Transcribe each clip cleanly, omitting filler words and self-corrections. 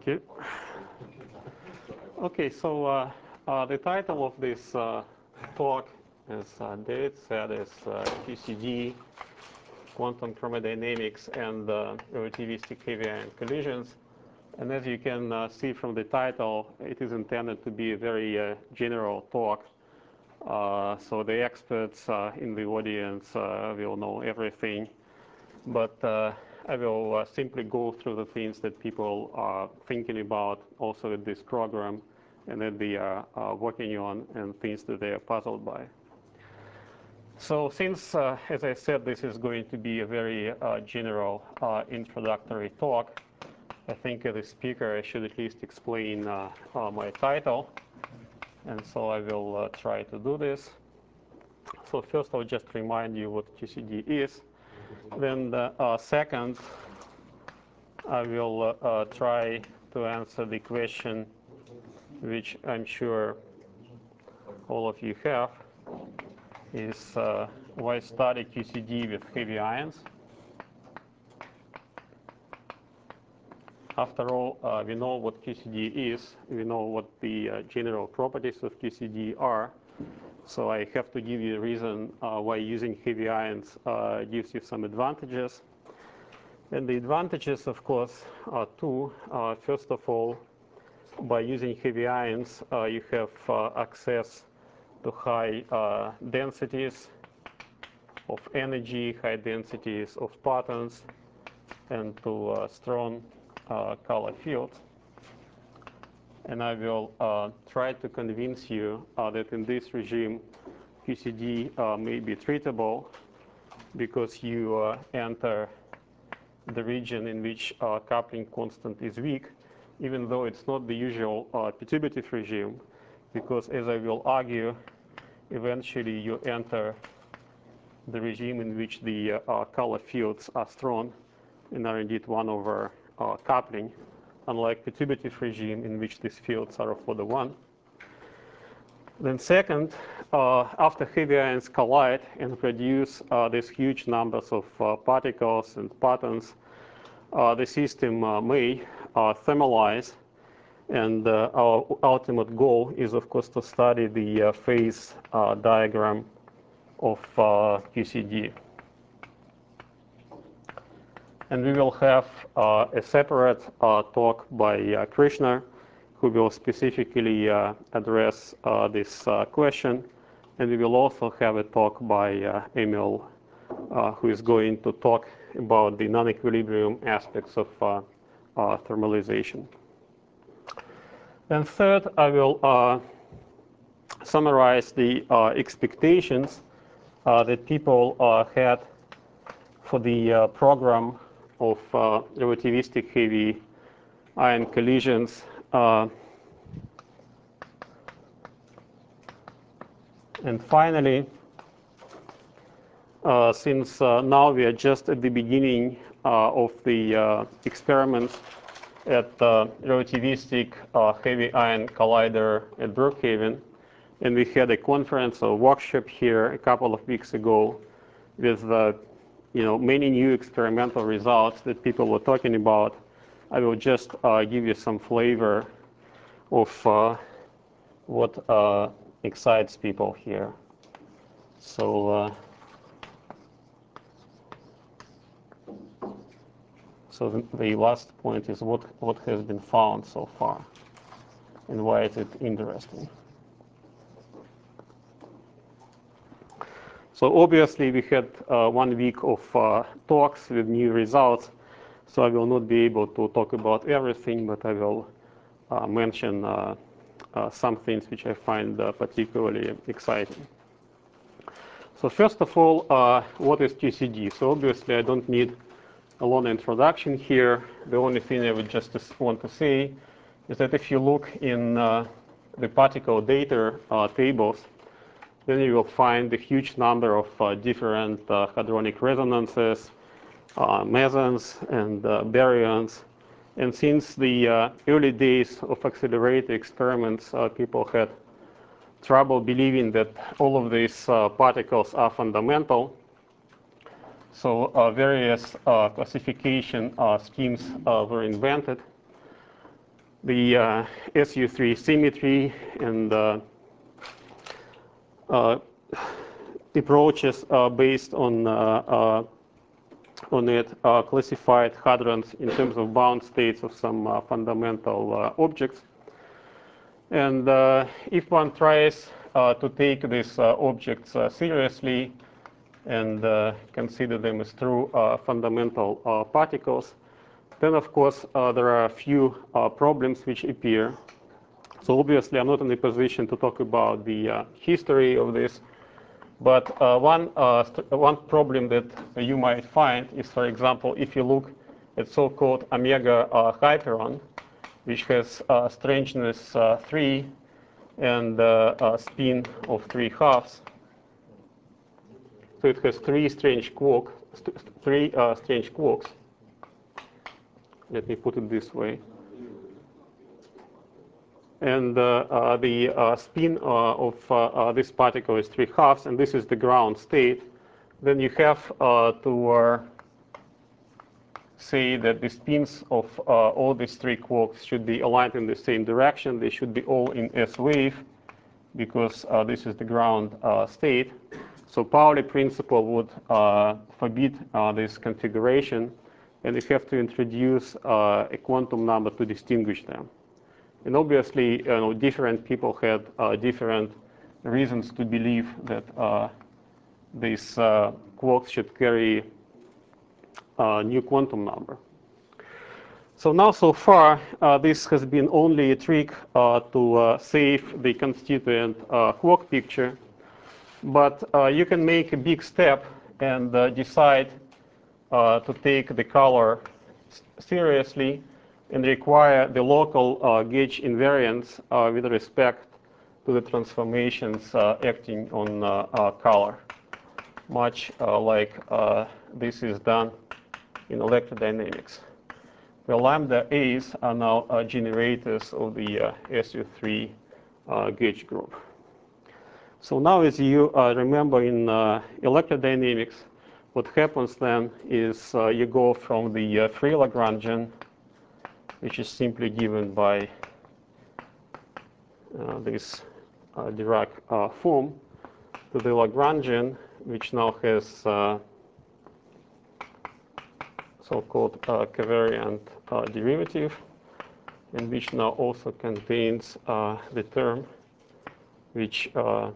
Thank you. Okay, so the title of this talk, as David said, is QCD, Quantum Chromodynamics, and Relativistic Heavy Ion Collisions. And as you can see from the title, it is intended to be a very general talk. So the experts in the audience will know everything. But I will simply go through the things that people are thinking about also with this program and that they are working on and things that they are puzzled by. So since, as I said, this is going to be a very general introductory talk, I think as a speaker I should at least explain my title. And so I will try to do this. So first I'll just remind you what QCD is. Then second, I will try to answer the question which I'm sure all of you have, is why study QCD with heavy ions? After all, we know what QCD is. We know what the general properties of QCD are. So I have to give you a reason why using heavy ions gives you some advantages. And the advantages, of course, are two. First of all, by using heavy ions, you have access to high densities of energy, high densities of photons, and to strong color fields. And I will try to convince you that in this regime, QCD may be treatable because you enter the region in which coupling constant is weak, even though it's not the usual perturbative regime, because as I will argue, eventually you enter the regime in which the color fields are strong and are indeed 1 over coupling, unlike perturbative regime in which these fields are of order 1. Then second, after heavy ions collide and produce these huge numbers of particles and photons, the system may thermalize. And our ultimate goal is, of course, to study the phase diagram of QCD. And we will have a separate talk by Krishna, who will specifically address this question. And we will also have a talk by Emil, who is going to talk about the non-equilibrium aspects of thermalization. And third, I will summarize the expectations that people had for the program of relativistic heavy ion collisions. And finally, since now we are just at the beginning of the experiments at relativistic heavy ion collider at Brookhaven, and we had a conference or workshop here a couple of weeks ago with many new experimental results that people were talking about. I will just give you some flavor of what excites people here. So the last point is what has been found so far and why is it interesting. So obviously we had 1 week of talks with new results, so I will not be able to talk about everything, but I will mention some things which I find particularly exciting. So first of all, what is QCD? So obviously I don't need a long introduction here. The only thing I would just want to say is that if you look in the particle data tables, then you will find a huge number of different hadronic resonances, mesons, and baryons. And since the early days of accelerator experiments, people had trouble believing that all of these particles are fundamental. So various classification schemes were invented. the SU3 symmetry and approaches based on it classified hadrons in terms of bound states of some fundamental objects. And if one tries to take these objects seriously and consider them as true fundamental particles, then of course there are a few problems which appear. So obviously I'm not in a position to talk about the history of this, but one problem that you might find is, for example, if you look at so-called omega hyperon, which has strangeness 3 and spin of 3/2. So it has three strange quarks. Let me put it this way. And the spin of this particle is 3/2, and this is the ground state. Then you have to say that the spins of all these three quarks should be aligned in the same direction. They should be all in S wave because this is the ground state. So Pauli principle would forbid this configuration, and you have to introduce a quantum number to distinguish them. And obviously, different people had different reasons to believe that these quarks should carry a new quantum number. So now, so far, this has been only a trick to save the constituent quark picture. But you can make a big step and decide to take the color seriously and require the local gauge invariance with respect to the transformations acting on color, much like this is done in electrodynamics. The lambda A's are now generators of the SU3 gauge group. So now, as you remember in electrodynamics, what happens then is you go from the free Lagrangian, which is simply given by this Dirac form, to the Lagrangian, which now has so-called covariant derivative, and which now also contains the term which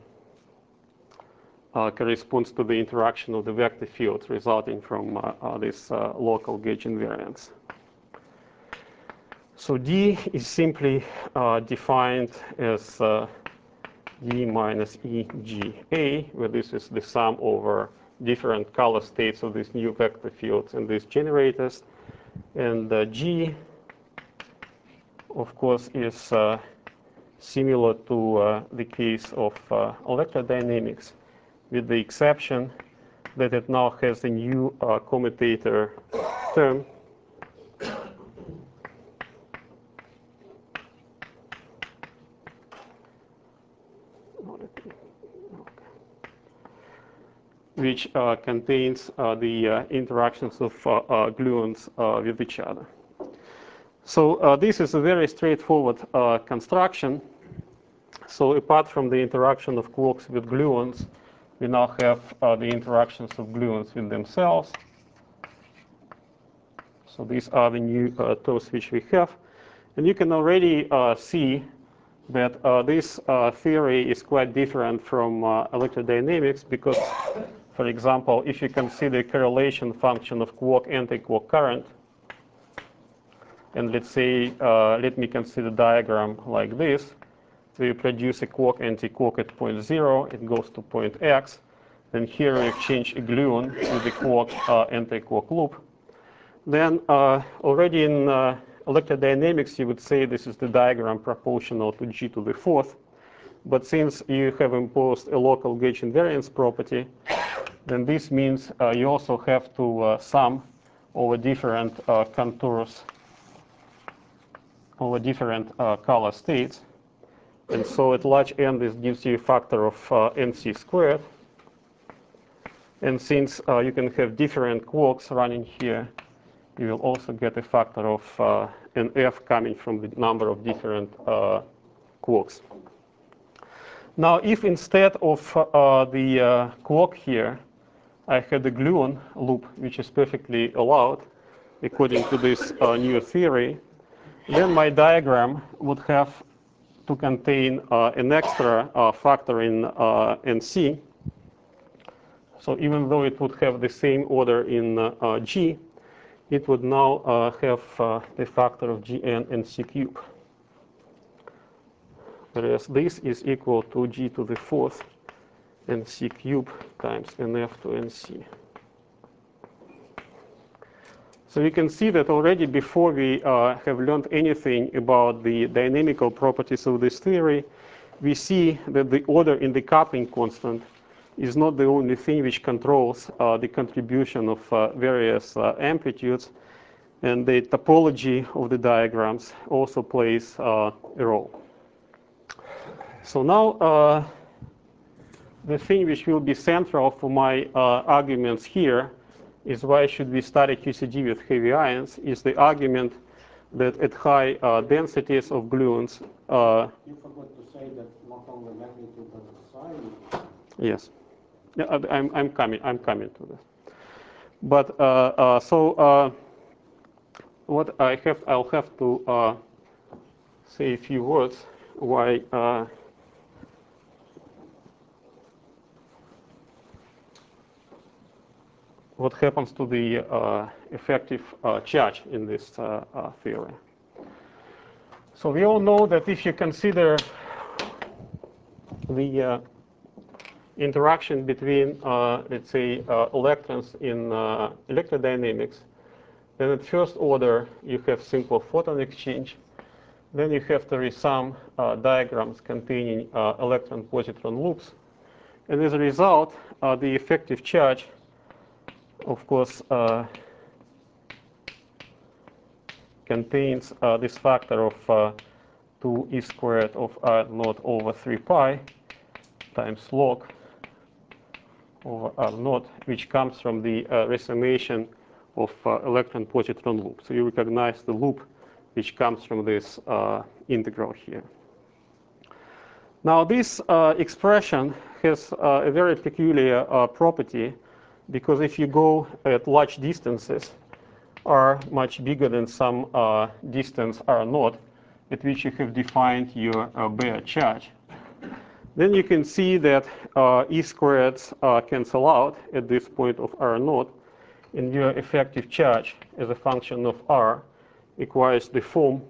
corresponds to the interaction of the vector fields resulting from this local gauge invariance. So D is simply defined as D minus EGA, where this is the sum over different color states of these new vector fields and these generators. And G, of course, is similar to the case of electrodynamics, with the exception that it now has a new commutator term, which contains the interactions of gluons with each other. So this is a very straightforward construction. So apart from the interaction of quarks with gluons, we now have the interactions of gluons with themselves. So these are the new terms which we have. And you can already see that this theory is quite different from electrodynamics because, for example, if you consider a correlation function of quark-anti-quark current, and let's say, let me consider a diagram like this. So you produce a quark-anti-quark at point 0, it goes to point X. Then here you exchange a gluon with the quark-anti-quark loop. Then already in electrodynamics, you would say this is the diagram proportional to G to the 4th. But since you have imposed a local gauge invariance property, then this means you also have to sum over different contours, over different color states. And so at large n, this gives you a factor of nc squared. And since you can have different quarks running here, you will also get a factor of and f coming from the number of different clocks. Now, if instead of the clock here, I had a gluon loop, which is perfectly allowed according to this new theory, then my diagram would have to contain an extra factor in NC. So even though it would have the same order in G, it would now have the factor of Gn NC cube. Whereas this is equal to G to the 4th NC cube times NF to NC. So you can see that already before we have learned anything about the dynamical properties of this theory, we see that the order in the coupling constant is not the only thing which controls the contribution of various amplitudes, and the topology of the diagrams also plays a role. So now the thing which will be central for my arguments here is why should we study QCD with heavy ions is the argument that at high densities of gluons. You forgot to say that not only magnitude but sign. Yes, yeah, I'm coming to this. But what I'll have to say a few words why. What happens to the effective charge in this theory. So we all know that if you consider the interaction between, let's say, electrons in electrodynamics, then at first order you have simple photon exchange. Then you have to resum diagrams containing electron-positron loops. And as a result, the effective charge of course, contains this factor of 2e squared of r naught over 3 pi times log over r naught, which comes from the resummation of electron-positron loop. So you recognize the loop which comes from this integral here. Now, this expression has a very peculiar property, because if you go at large distances, r much bigger than some distance r naught, at which you have defined your bare charge, then you can see that e squareds cancel out at this point of r naught, and your effective charge as a function of r acquires the form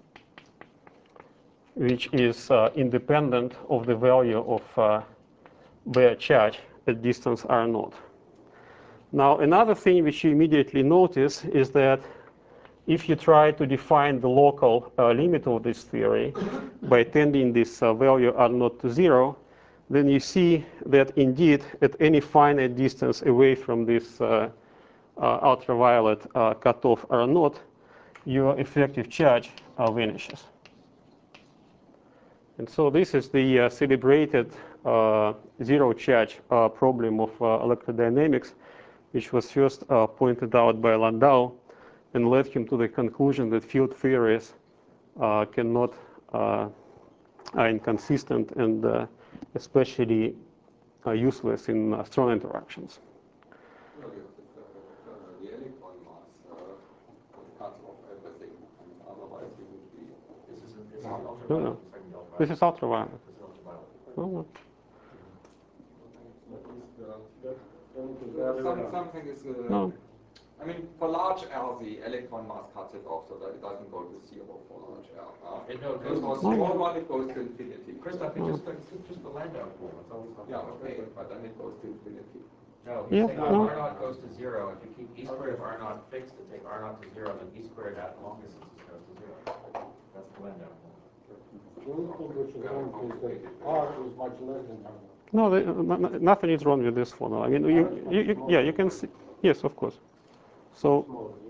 which is independent of the value of bare charge at distance r naught. Now, another thing which you immediately notice is that if you try to define the local limit of this theory by tending this value r naught to 0, then you see that indeed at any finite distance away from this ultraviolet cutoff r naught, your effective charge vanishes. And so this is the celebrated zero charge problem of electrodynamics, which was first pointed out by Landau and led him to the conclusion that field theories are inconsistent and especially useless in strong interactions. The electron mass cuts off everything, and otherwise you would be. This is ultraviolet. No. This is ultraviolet. No. Something is. No. I mean, for large L, the electron mass cuts it off so that it doesn't go to 0 for large L. For small one, it goes to infinity. Christoph, it's just the Landau form. It's always yeah, okay, but then it goes to infinity. No, he's saying R naught goes to 0. If you keep e squared of R naught fixed to take R naught to 0, then e squared at long distances goes to 0. That's the Landau form. The only thing which is wrong is that r is much less than r. No, nothing is wrong with this formula. I mean, you can see. Yes, of course. So,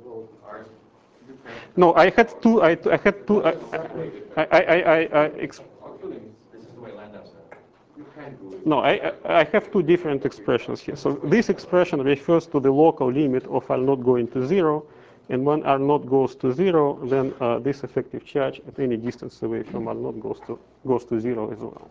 no, I had two. I had two. This is the way Landau said it. You can do it. No, I have two different expressions here. So this expression refers to the local limit of R naught going to 0, And when R0 goes to 0, then this effective charge at any distance away from R0 goes to 0 as well.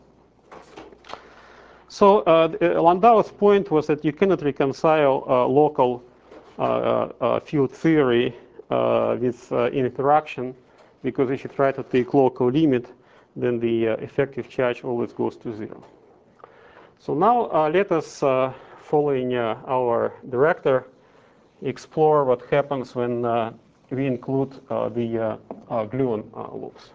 So Landau's point was that you cannot reconcile local field theory with interaction, because if you try to take local limit, then the effective charge always goes to 0. So now let us, following our director, explore what happens when we include the gluon loops.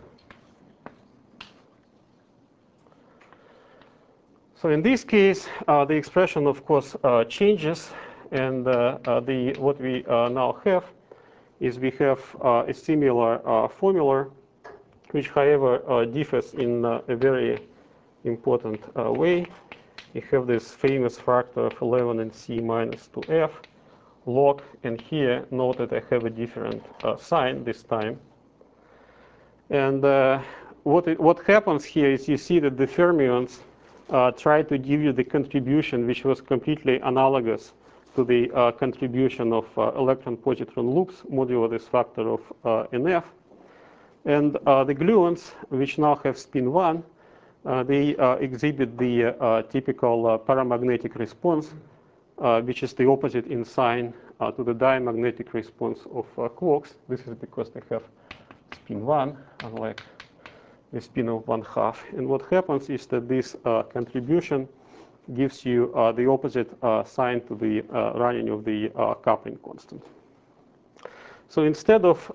So in this case, the expression, of course, changes, and what we now have is we have a similar formula, which, however, differs in a very important way. We have this famous factor of 11 and C minus 2F log, and here note that I have a different sign this time. And what happens here is you see that the fermions try to give you the contribution which was completely analogous to the contribution of electron-positron loops modulo this factor of NF. And the gluons, which now have spin 1, they exhibit the typical paramagnetic response, which is the opposite in sign to the diamagnetic response of quarks. This is because they have spin 1, unlike the spin of 1/2. And what happens is that this contribution gives you the opposite sign to the running of the coupling constant. So instead of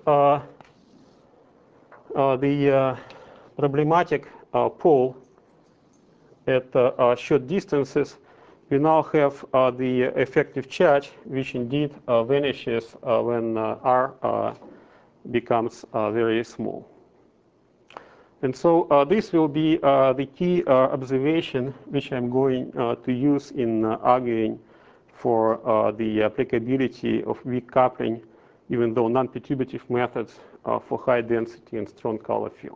the problematic pole at short distances, we now have the effective charge, which indeed vanishes when R becomes very small. And so this will be the key observation which I'm going to use in arguing for the applicability of weak coupling, even though non-perturbative methods for high density and strong color field.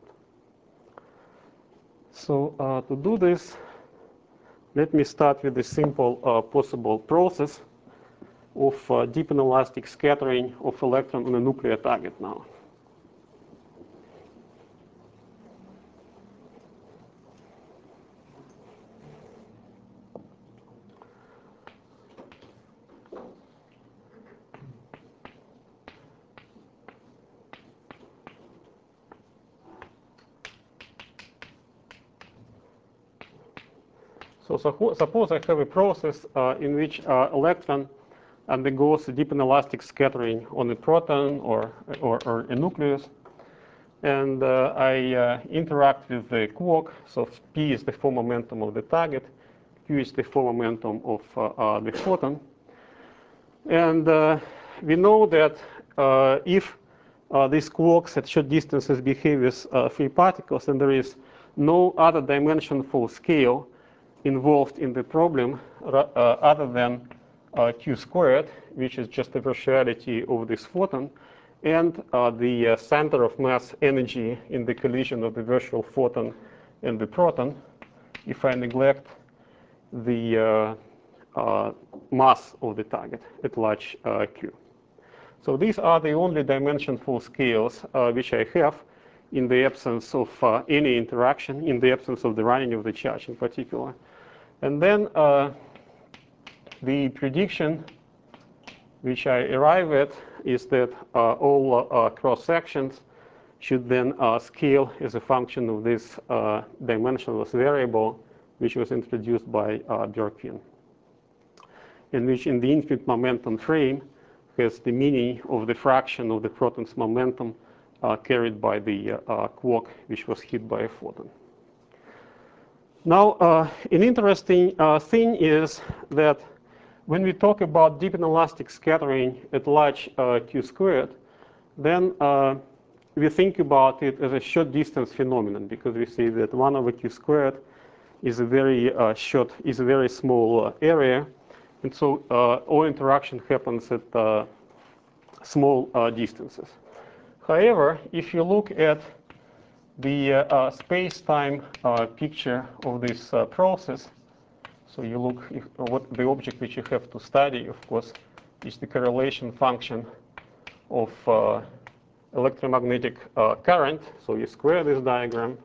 So to do this, let me start with a simple possible process of deep inelastic scattering of electron on a nuclear target now. So suppose I have a process in which electron undergoes a deep inelastic scattering on a proton or a nucleus. And I interact with the quark. So P is the form momentum of the target. Q is the form momentum of the photon. And we know that if these quarks at short distances behave as free particles, then there is no other dimensionful scale involved in the problem other than Q squared, which is just the partiality of this photon, and the center of mass energy in the collision of the virtual photon and the proton, if I neglect the mass of the target at large Q. So these are the only dimensionful scales which I have in the absence of any interaction, in the absence of the running of the charge in particular. And then the prediction which I arrive at is that all cross sections should then scale as a function of this dimensionless variable, which was introduced by Bjorkvin, in which in the infinite momentum frame has the meaning of the fraction of the proton's momentum carried by the quark, which was hit by a photon. Now, an interesting thing is that when we talk about deep inelastic scattering at large Q squared, then we think about it as a short distance phenomenon, because we say that 1 over Q squared is a very is a very small area. And so all interaction happens at small distances. However, if you look at the space-time picture of this process, so you look what the object which you have to study, of course, is the correlation function of electromagnetic current. So you square this diagram.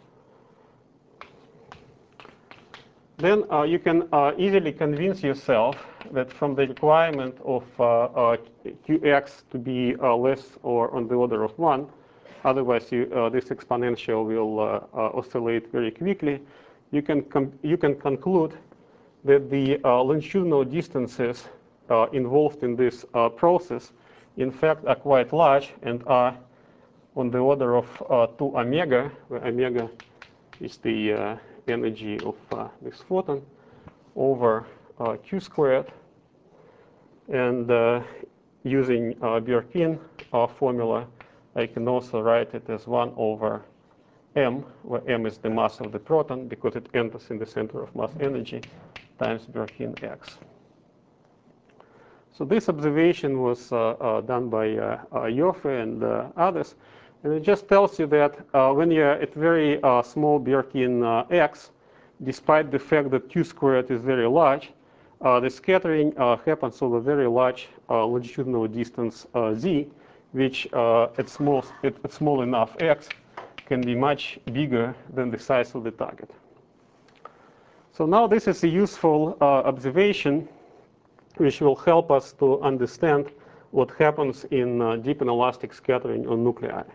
Then you can easily convince yourself that from the requirement of Qx to be less or on the order of 1, otherwise this exponential will oscillate very quickly, you can conclude that the longitudinal distances involved in this process, in fact, are quite large and are on the order of 2 omega, where omega is the energy of this photon over q squared. And using Bjerkén formula, I can also write it as 1 over m, where m is the mass of the proton because it enters in the center of mass energy, times Bjerkén x. So this observation was done by Ioffe and others. And it just tells you that when you're at very small Bjerkén x, despite the fact that q squared is very large, the scattering happens over very large longitudinal distance z, which at small enough x can be much bigger than the size of the target. So now this is a useful observation which will help us to understand what happens in deep inelastic scattering on nuclei.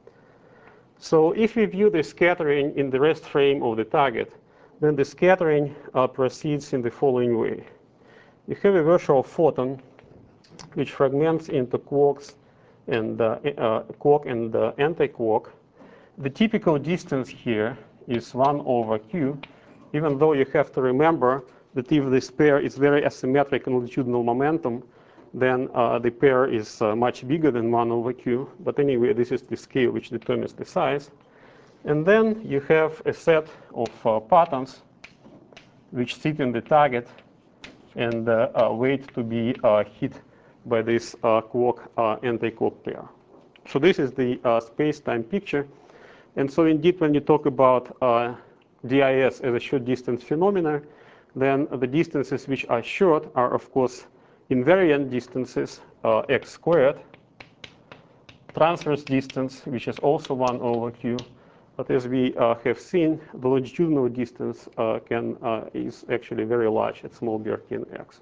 So if we view the scattering in the rest frame of the target, then the scattering proceeds in the following way. You have a virtual photon which fragments into quarks and quark and anti-quark. The typical distance here is 1 over q, even though you have to remember that if this pair is very asymmetric in longitudinal momentum, then the pair is much bigger than 1 over q. But anyway, this is the scale which determines the size. And then you have a set of partons which sit in the target and wait to be hit by this quark anti-quark pair. So this is the space-time picture. And so indeed, when you talk about DIS as a short distance phenomena, then the distances which are short are, of course, invariant distances, x squared, transverse distance, which is also 1 over q. But as we have seen, the longitudinal distance is actually very large at small Bjerkén x.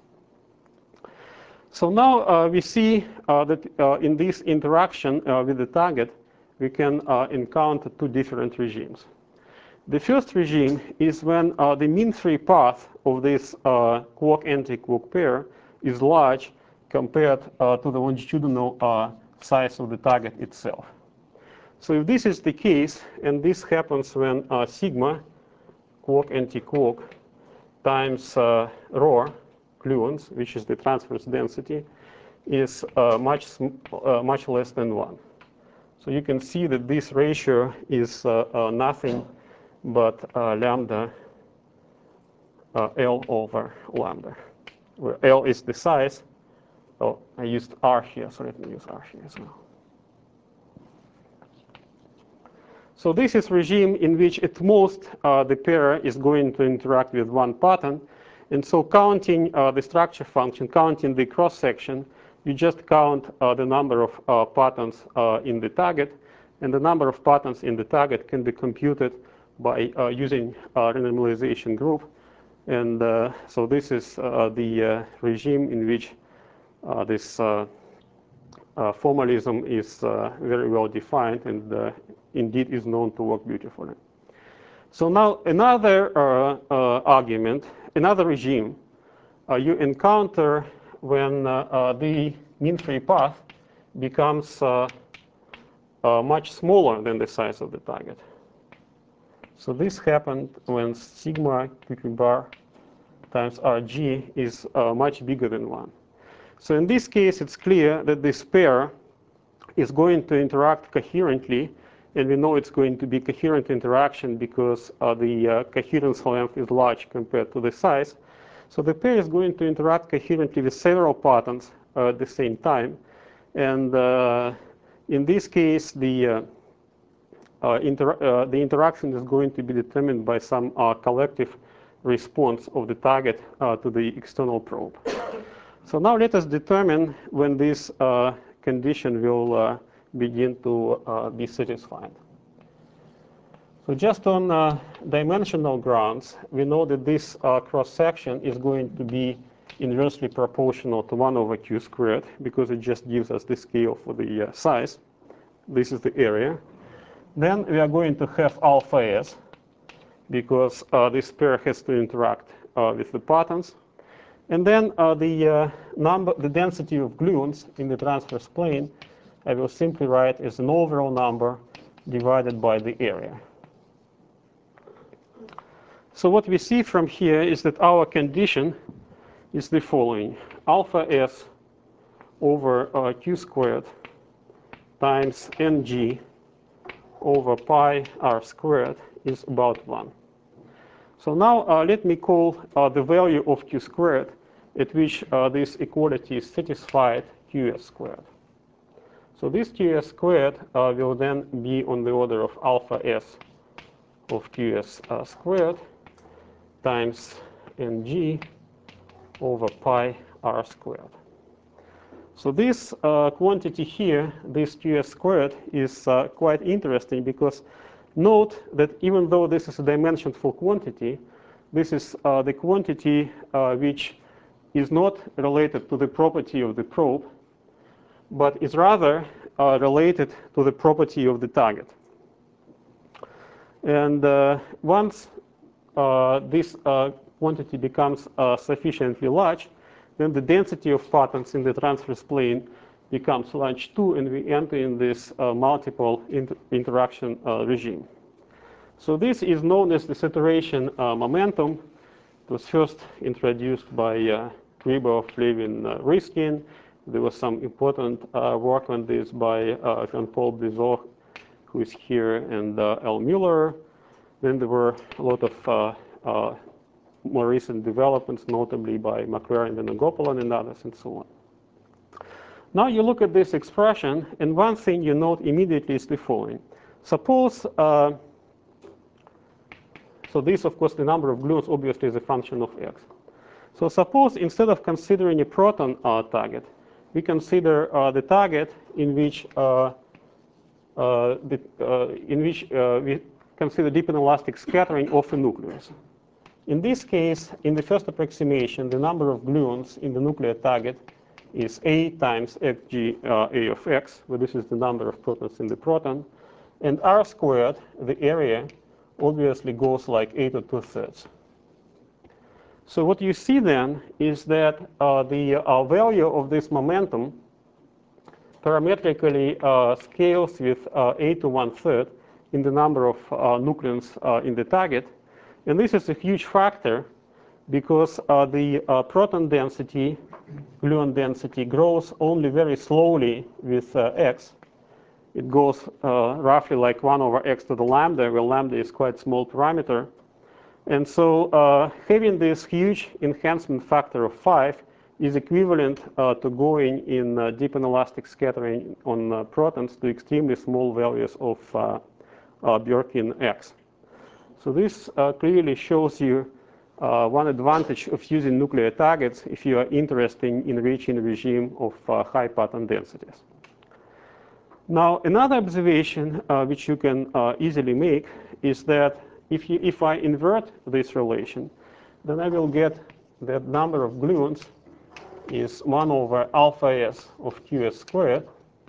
So now we see that in this interaction with the target, we can encounter 2 different regimes. The first regime is when the mean-free path of this quark-anti-quark pair is large compared to the longitudinal size of the target itself. So if this is the case, and this happens when sigma quark-anti-quark times rho gluons, which is the transverse density, is much less than 1. So you can see that this ratio is nothing but lambda L over lambda, where L is the size. Oh, I used R here, so let me use R here as well. So this is regime in which at most the pair is going to interact with 1 pattern. And so counting the structure function, counting the cross-section, you just count the number of patterns in the target. And the number of patterns in the target can be computed by using a renormalization group. And so this is the regime in which this formalism is very well defined and indeed is known to work beautifully. So now another argument, another regime you encounter when the mean-free path becomes much smaller than the size of the target. So this happened when sigma QQ bar times Rg is much bigger than 1. So in this case, it's clear that this pair is going to interact coherently. And we know it's going to be coherent interaction because the coherence length is large compared to the size. So the pair is going to interact coherently with several patterns at the same time. And in this case, the interaction is going to be determined by some collective response of the target to the external probe. So now let us determine when this condition will begin to be satisfied. So just on dimensional grounds, we know that this cross-section is going to be inversely proportional to 1 over q squared, because it just gives us the scale for the size. This is the area. Then we are going to have alpha s, because this pair has to interact with the patterns. And then the density of gluons in the transverse plane, I will simply write as an overall number divided by the area. So what we see from here is that our condition is the following. Alpha s over q squared times ng over pi r squared is about 1. So now let me call the value of q squared at which this equality is satisfied qs squared. So this qs squared will then be on the order of alpha s of qs squared times ng over pi r squared. So this quantity here, this qs squared, is quite interesting, because note that even though this is a dimensionful quantity, this is the quantity which is not related to the property of the probe, but is rather related to the property of the target. And once this quantity becomes sufficiently large, then the density of photons in the transverse plane becomes large too, and we enter in this multiple interaction regime. So this is known as the saturation momentum. It was first introduced by Gribov, Levin, Riskin. There was some important work on this by Jean-Paul Bizot, who is here, and L. Muller. Then there were a lot of more recent developments, notably by McLaren, Venugopalan, and others, and so on. Now you look at this expression, and one thing you note immediately is the following. Suppose, so this, of course, the number of gluons obviously is a function of x. So suppose instead of considering a proton target, we consider the target in which we consider deep inelastic scattering of a nucleus. In this case, in the first approximation, the number of gluons in the nuclear target is A times xg A of x, where this is the number of protons in the proton. And R squared, the area, obviously goes like A to 2/3. So what you see then is that the value of this momentum parametrically scales with A to 1/3 in the number of nucleons in the target. And this is a huge factor, because the proton density, gluon density, grows only very slowly with x. It goes roughly like 1 over x to the lambda, where lambda is quite a small parameter. And so having this huge enhancement factor of 5 is equivalent to going in deep inelastic scattering on protons to extremely small values of Birkin x. So this clearly shows you one advantage of using nuclear targets if you are interested in reaching a regime of high pattern densities. Now, another observation which you can easily make is that if I invert this relation, then I will get that number of gluons is 1 over alpha s of qs squared.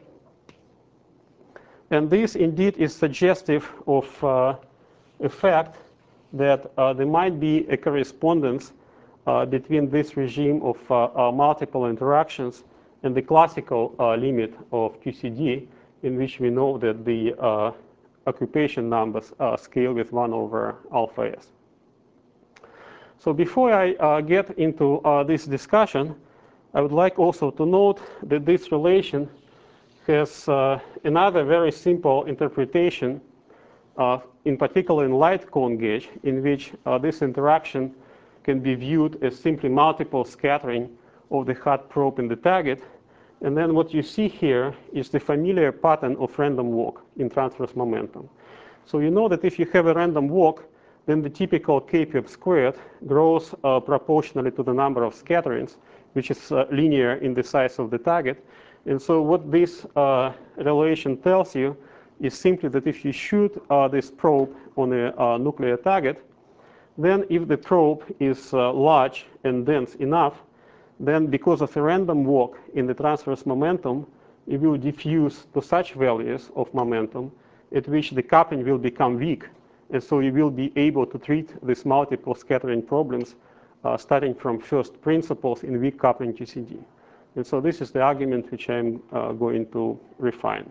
And this indeed is suggestive of a fact that there might be a correspondence between this regime of multiple interactions and the classical limit of QCD, in which we know that the occupation numbers scale with 1 over alpha s. So before I get into this discussion, I would like also to note that this relation has another very simple interpretation, in particular in light cone gauge, in which this interaction can be viewed as simply multiple scattering of the hot probe in the target. And then what you see here is the familiar pattern of random walk in transverse momentum. So you know that if you have a random walk, then the typical K-pip squared grows proportionally to the number of scatterings, which is linear in the size of the target. And so what this relation tells you is simply that if you shoot this probe on a nuclear target, then if the probe is large and dense enough, then because of a random walk in the transverse momentum, it will diffuse to such values of momentum at which the coupling will become weak. And so you will be able to treat these multiple scattering problems starting from first principles in weak coupling QCD. And so this is the argument which I'm going to refine.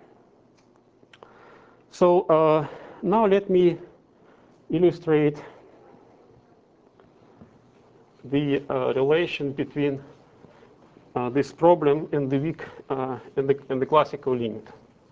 So now let me illustrate the relation between this problem and the weak and the classical limit.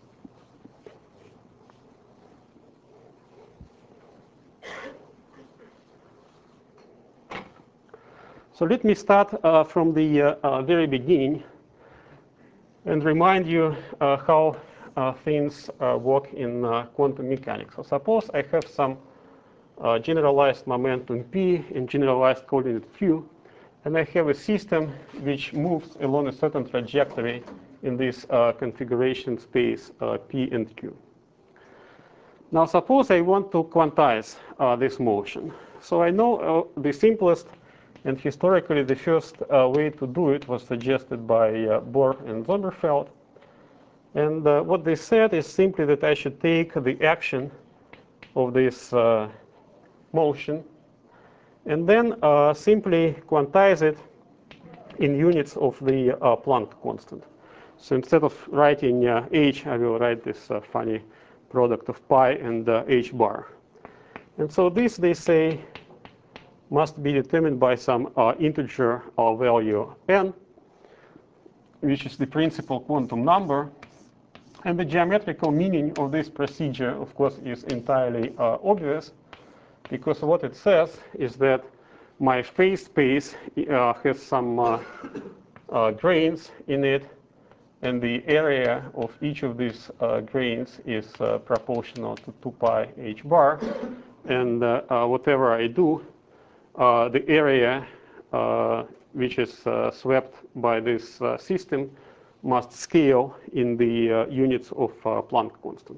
So let me start from the very beginning and remind you how things work in quantum mechanics. So suppose I have some generalized momentum P and generalized coordinate Q, and I have a system which moves along a certain trajectory in this configuration space P and Q. Now suppose I want to quantize this motion. So I know the simplest and historically the first way to do it was suggested by Bohr and Sommerfeld. And what they said is simply that I should take the action of this motion and then simply quantize it in units of the Planck constant. So instead of writing h, I will write this funny product of pi and h bar. And so this, they say, must be determined by some integer value n, which is the principal quantum number. And the geometrical meaning of this procedure, of course, is entirely obvious, because what it says is that my phase space has some grains in it, and the area of each of these grains is proportional to 2 pi h bar. And whatever I do, the area which is swept by this system must scale in the units of Planck constant.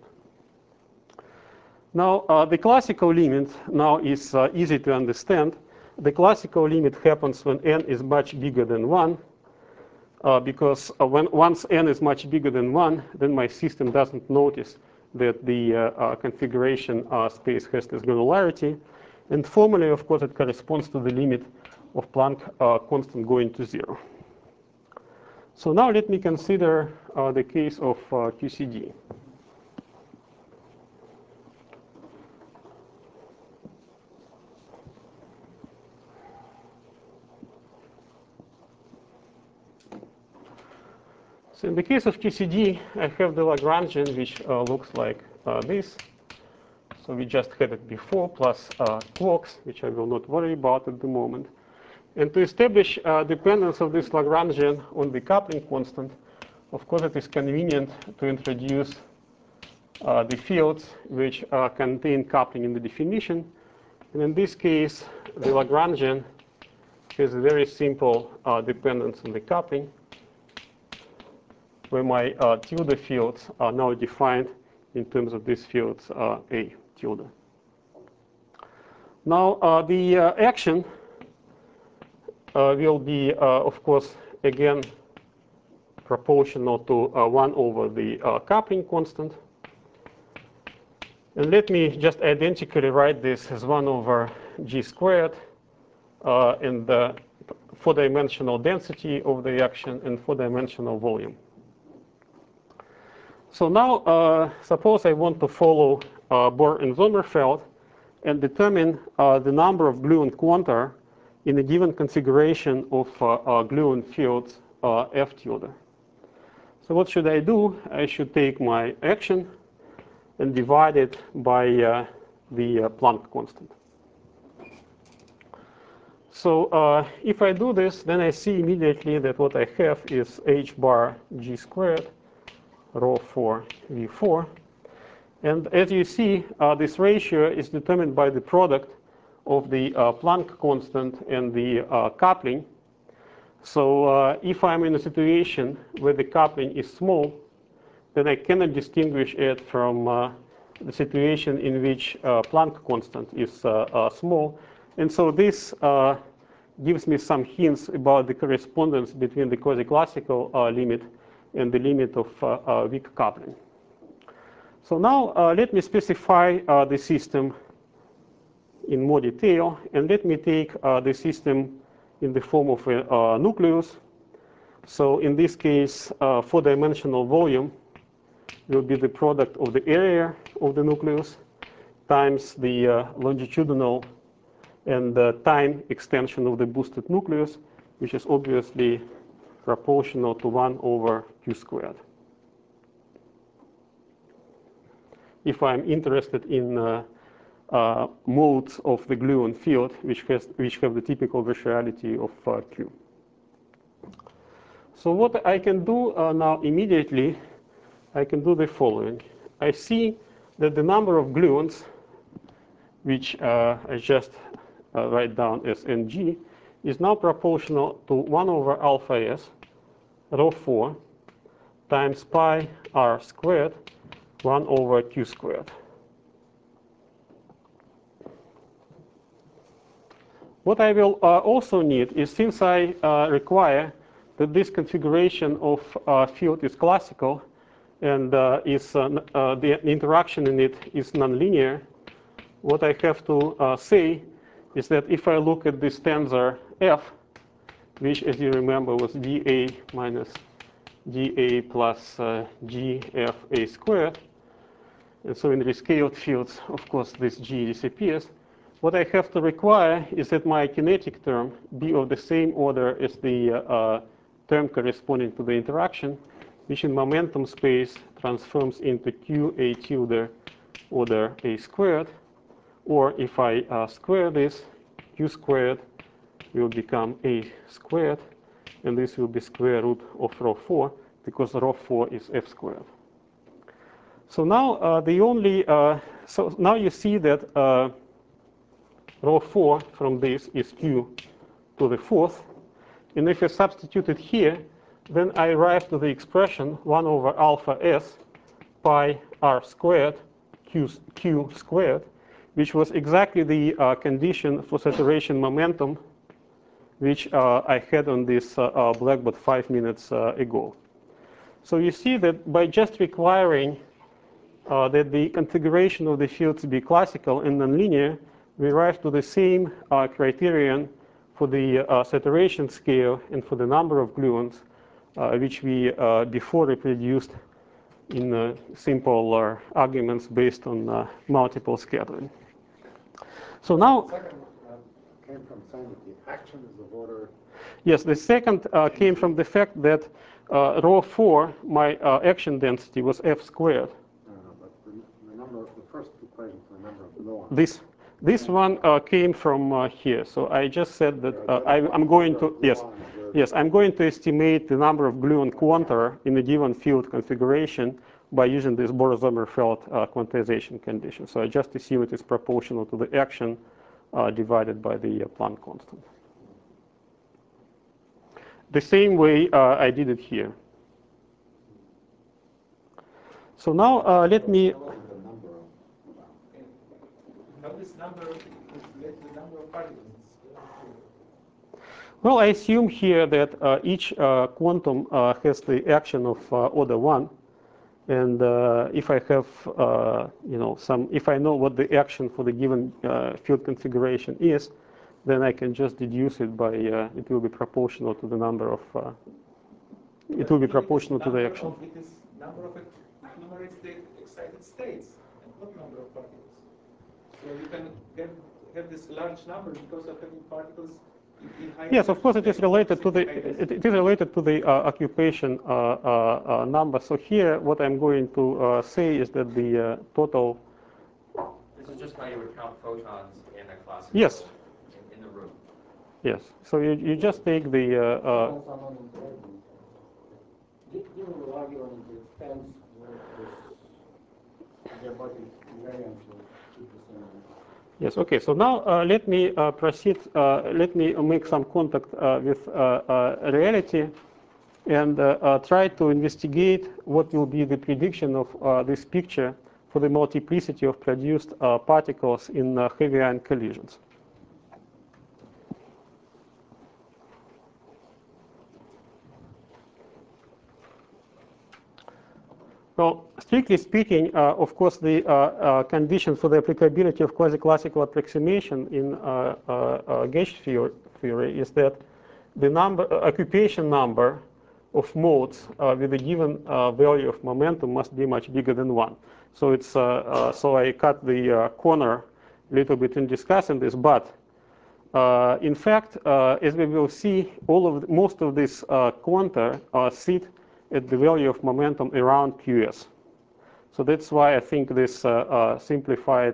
Now, the classical limit now is easy to understand. The classical limit happens when n is much bigger than 1, because once n is much bigger than 1, then my system doesn't notice that the configuration space has this granularity. And formally, of course, it corresponds to the limit of Planck constant going to 0. So now let me consider the case of QCD. So in the case of QCD, I have the Lagrangian, which looks like this. So we just had it before, plus clocks, which I will not worry about at the moment. And to establish dependence of this Lagrangian on the coupling constant, of course, it is convenient to introduce the fields which contain coupling in the definition. And in this case, the Lagrangian has a very simple dependence on the coupling, where my tilde fields are now defined in terms of these fields A tilde. Now, the action will be, of course, again, proportional to 1 over the coupling constant. And let me just identically write this as 1 over g squared in the 4-dimensional density of the action and 4-dimensional volume. So now, suppose I want to follow Bohr and Sommerfeld and determine the number of gluon quanta in a given configuration of gluon fields F tilde. So what should I do? I should take my action and divide it by the Planck constant. So if I do this, then I see immediately that what I have is h bar g squared rho 4 v4. And as you see, this ratio is determined by the product of the Planck constant and the coupling. So if I'm in a situation where the coupling is small, then I cannot distinguish it from the situation in which Planck constant is small. And so this gives me some hints about the correspondence between the quasi-classical limit and the limit of weak coupling. So now let me specify the system in more detail, and let me take the system in the form of a nucleus. So in this case, 4-dimensional volume will be the product of the area of the nucleus times the longitudinal and the time extension of the boosted nucleus, which is obviously proportional to 1 over q squared. If I'm interested in modes of the gluon field, which have the typical verticality of q. So what I can do now immediately, I can do the following. I see that the number of gluons, which I just write down as Ng, is now proportional to 1 over alpha s rho 4 times pi r squared 1 over q squared. What I will also need is, since I require that this configuration of field is classical and the interaction in it is nonlinear, what I have to say is that if I look at this tensor f, which, as you remember, was dA minus dA plus gfa squared, and so in rescaled fields, of course, this g disappears. What I have to require is that my kinetic term be of the same order as the term corresponding to the interaction, which in momentum space transforms into q a tilde order a squared. Or if I square this, q squared will become a squared, and this will be square root of rho 4, because rho 4 is f squared. So now so now you see that rho 4 from this is q to the 4th. And if I substitute it here, then I arrive to the expression 1 over alpha s pi r squared q squared, which was exactly the condition for saturation momentum, which I had on this blackboard 5 minutes ago. So you see that by just requiring that the configuration of the fields be classical and nonlinear, we arrive to the same criterion for the saturation scale and for the number of gluons, which we before reproduced in simple arguments based on multiple scattering. So now, The second came from saying that the action is of order. yes, the second came from the fact that rho 4, my action density was f squared. No, but the first equation for the number of gluons. This one came from here. So I just said that I'm going to, yes, I'm going to estimate the number of gluon quanta in a given field configuration by using this Bohr-Sommerfeld quantization condition. So I just assume it is proportional to the action divided by the Planck constant. The same way I did it here. So now let me. How this number is related to the number of particles? Well, I assume here that each quantum has the action of order 1. And if I have, if I know what the action for the given field configuration is, then I can just deduce it by, it will be proportional to the number of, it will be proportional to the action. It is number of enumerates the excited states, and not number of particles. So you can have this large number because of having particles in high. Yes, of course, it is related to the it is related to the occupation number. So here, what I'm going to say is that the total. This is just how you would count photons in a classical. Yes. In the room. Yes. So you just take the. You will argue on the expense where this diabatic variance will keep the same. Yes, okay, so now let me proceed, let me make some contact with reality and try to investigate what will be the prediction of this picture for the multiplicity of produced particles in heavy ion collisions. Well, strictly speaking, of course, the condition for the applicability of quasi-classical approximation in gauge theory is that the occupation number of modes with a given value of momentum must be much bigger than 1. So it's so I cut the corner a little bit in discussing this, but in fact, as we will see, most of these quanta sit at the value of momentum around QS. So that's why I think this simplified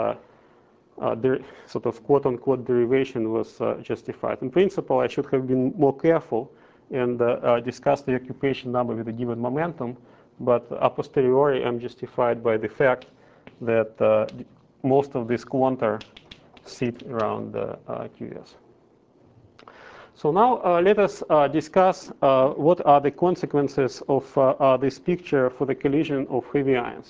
sort of quote-unquote derivation was justified. In principle, I should have been more careful and discuss the occupation number with a given momentum, but a posteriori, I'm justified by the fact that most of these quanta sit around QS. So now let us discuss what are the consequences of this picture for the collision of heavy ions.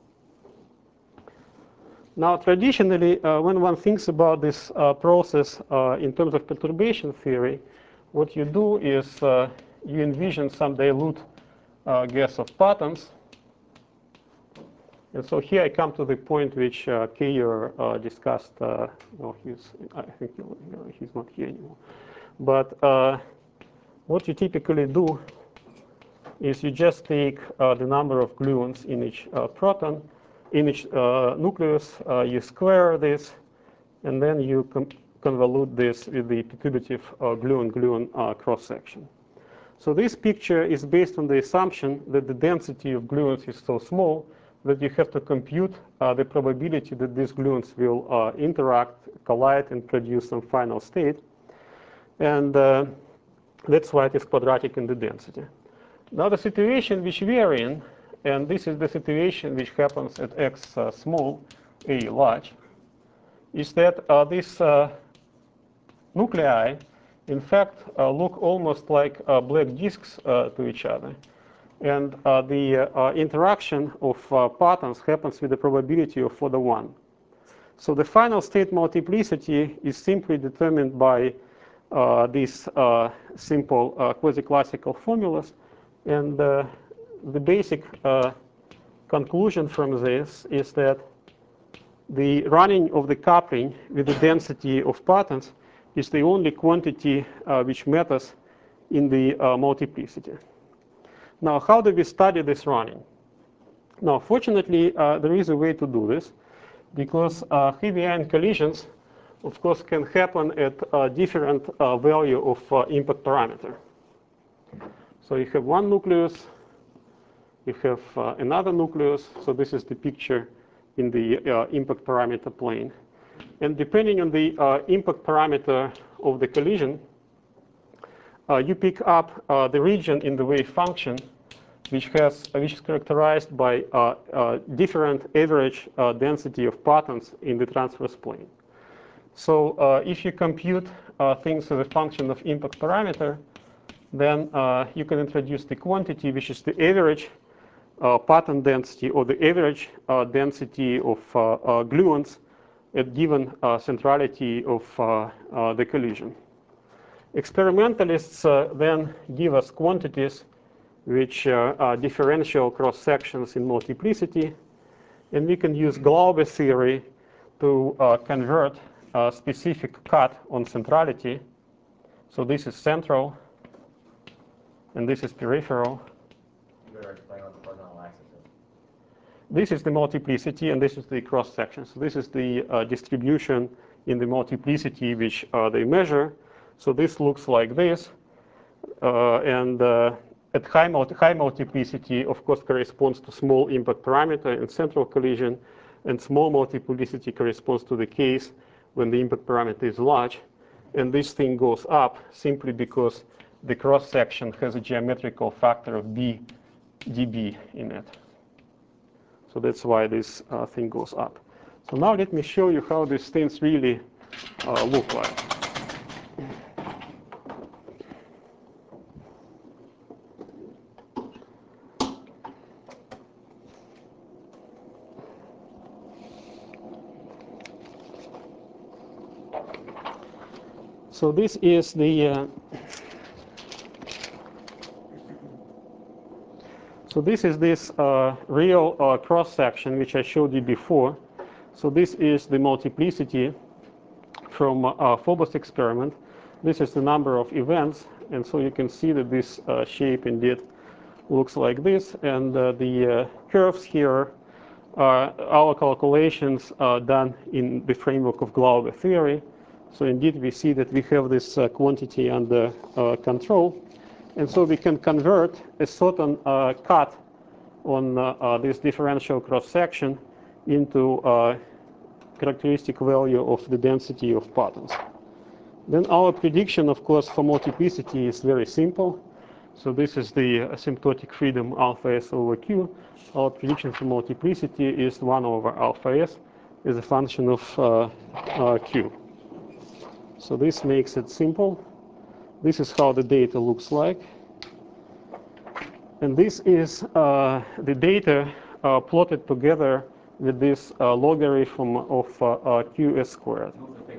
Now, traditionally, when one thinks about this process in terms of perturbation theory, what you do is you envision some dilute gas of partons. And so here I come to the point which Keyer discussed. Well, I think he's not here anymore. But what you typically do is you just take the number of gluons in each proton, in each nucleus, you square this, and then you convolute this with the perturbative gluon-gluon cross-section. So this picture is based on the assumption that the density of gluons is so small that you have to compute the probability that these gluons will interact, collide, and produce some final state. And that's why it is quadratic in the density. Now the situation which we are in, and this is the situation which happens at x small, a large, is that these nuclei, in fact, look almost like black disks to each other. And the interaction of partons happens with the probability of order 1. So the final state multiplicity is simply determined by these simple quasi-classical formulas. And the basic conclusion from this is that the running of the coupling with the density of partons is the only quantity which matters in the multiplicity. Now, how do we study this running? Now, fortunately, there is a way to do this, because heavy ion collisions, of course, can happen at a different value of impact parameter. So you have one nucleus, you have another nucleus. So this is the picture in the impact parameter plane. And depending on the impact parameter of the collision, you pick up the region in the wave function which is characterized by different average density of partons in the transverse plane. So if you compute things as a function of impact parameter, then you can introduce the quantity which is the average parton density or the average density of gluons at given centrality of the collision. Experimentalists then give us quantities which are differential cross sections in multiplicity, and we can use Glauber theory to convert a specific cut on centrality. So this is central, and this is peripheral. You better explain what the horizontal axis is. This is the multiplicity, and this is the cross section. So this is the distribution in the multiplicity which they measure. So this looks like this, and at high multiplicity, of course, corresponds to small impact parameter in central collision, and small multiplicity corresponds to the case when the impact parameter is large. And this thing goes up simply because the cross section has a geometrical factor of b dB in it. So that's why this thing goes up. So now let me show you how these things really look like. So this is the this real cross section which I showed you before. So this is the multiplicity from Phobos experiment. This is the number of events, and so you can see that this shape indeed looks like this. And the curves here are our calculations done in the framework of Glauber theory. So indeed, we see that we have this quantity under control. And so we can convert a certain cut on this differential cross-section into characteristic value of the density of patterns. Then our prediction, of course, for multiplicity is very simple. So this is the asymptotic freedom alpha s over q. Our prediction for multiplicity is 1 over alpha s as a function of q. So this makes it simple. This is how the data looks like. And this is the data plotted together with this logarithm of qs squared.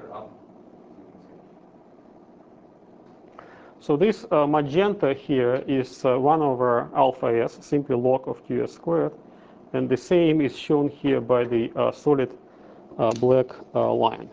So this magenta here is 1 over alpha s, simply log of qs squared. And the same is shown here by the solid black line.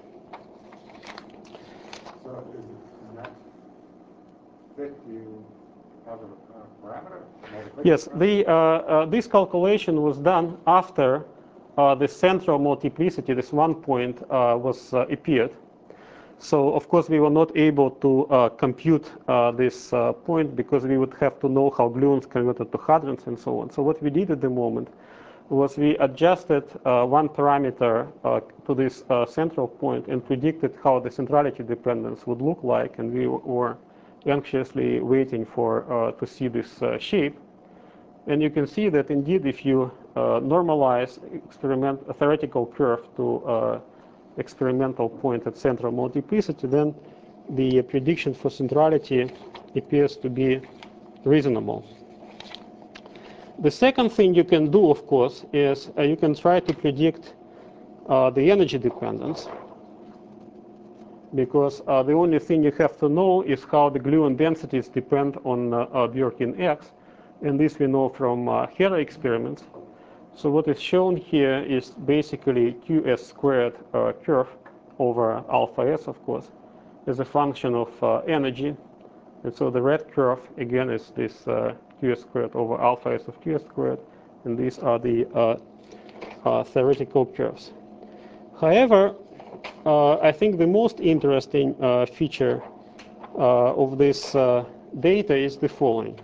So is that fit you have a parameter? Yes, this calculation was done after the central multiplicity, this 1 point, was appeared. So of course we were not able to compute this point because we would have to know how gluons converted to hadrons and so on. So what we did at the moment was we adjusted one parameter to this central point and predicted how the centrality dependence would look like, and we were anxiously waiting for to see this shape. And you can see that indeed if you normalize a theoretical curve to experimental point at central multiplicity, then the prediction for centrality appears to be reasonable. The second thing you can do, of course, is you can try to predict the energy dependence, because the only thing you have to know is how the gluon densities depend on Bjorkin X, and this we know from Hera experiments. So what is shown here is basically qs squared curve over alpha s, of course, as a function of energy. And so the red curve, again, is this qs squared over alpha s of qs squared, and these are the theoretical curves. However, I think the most interesting feature of this data is the following.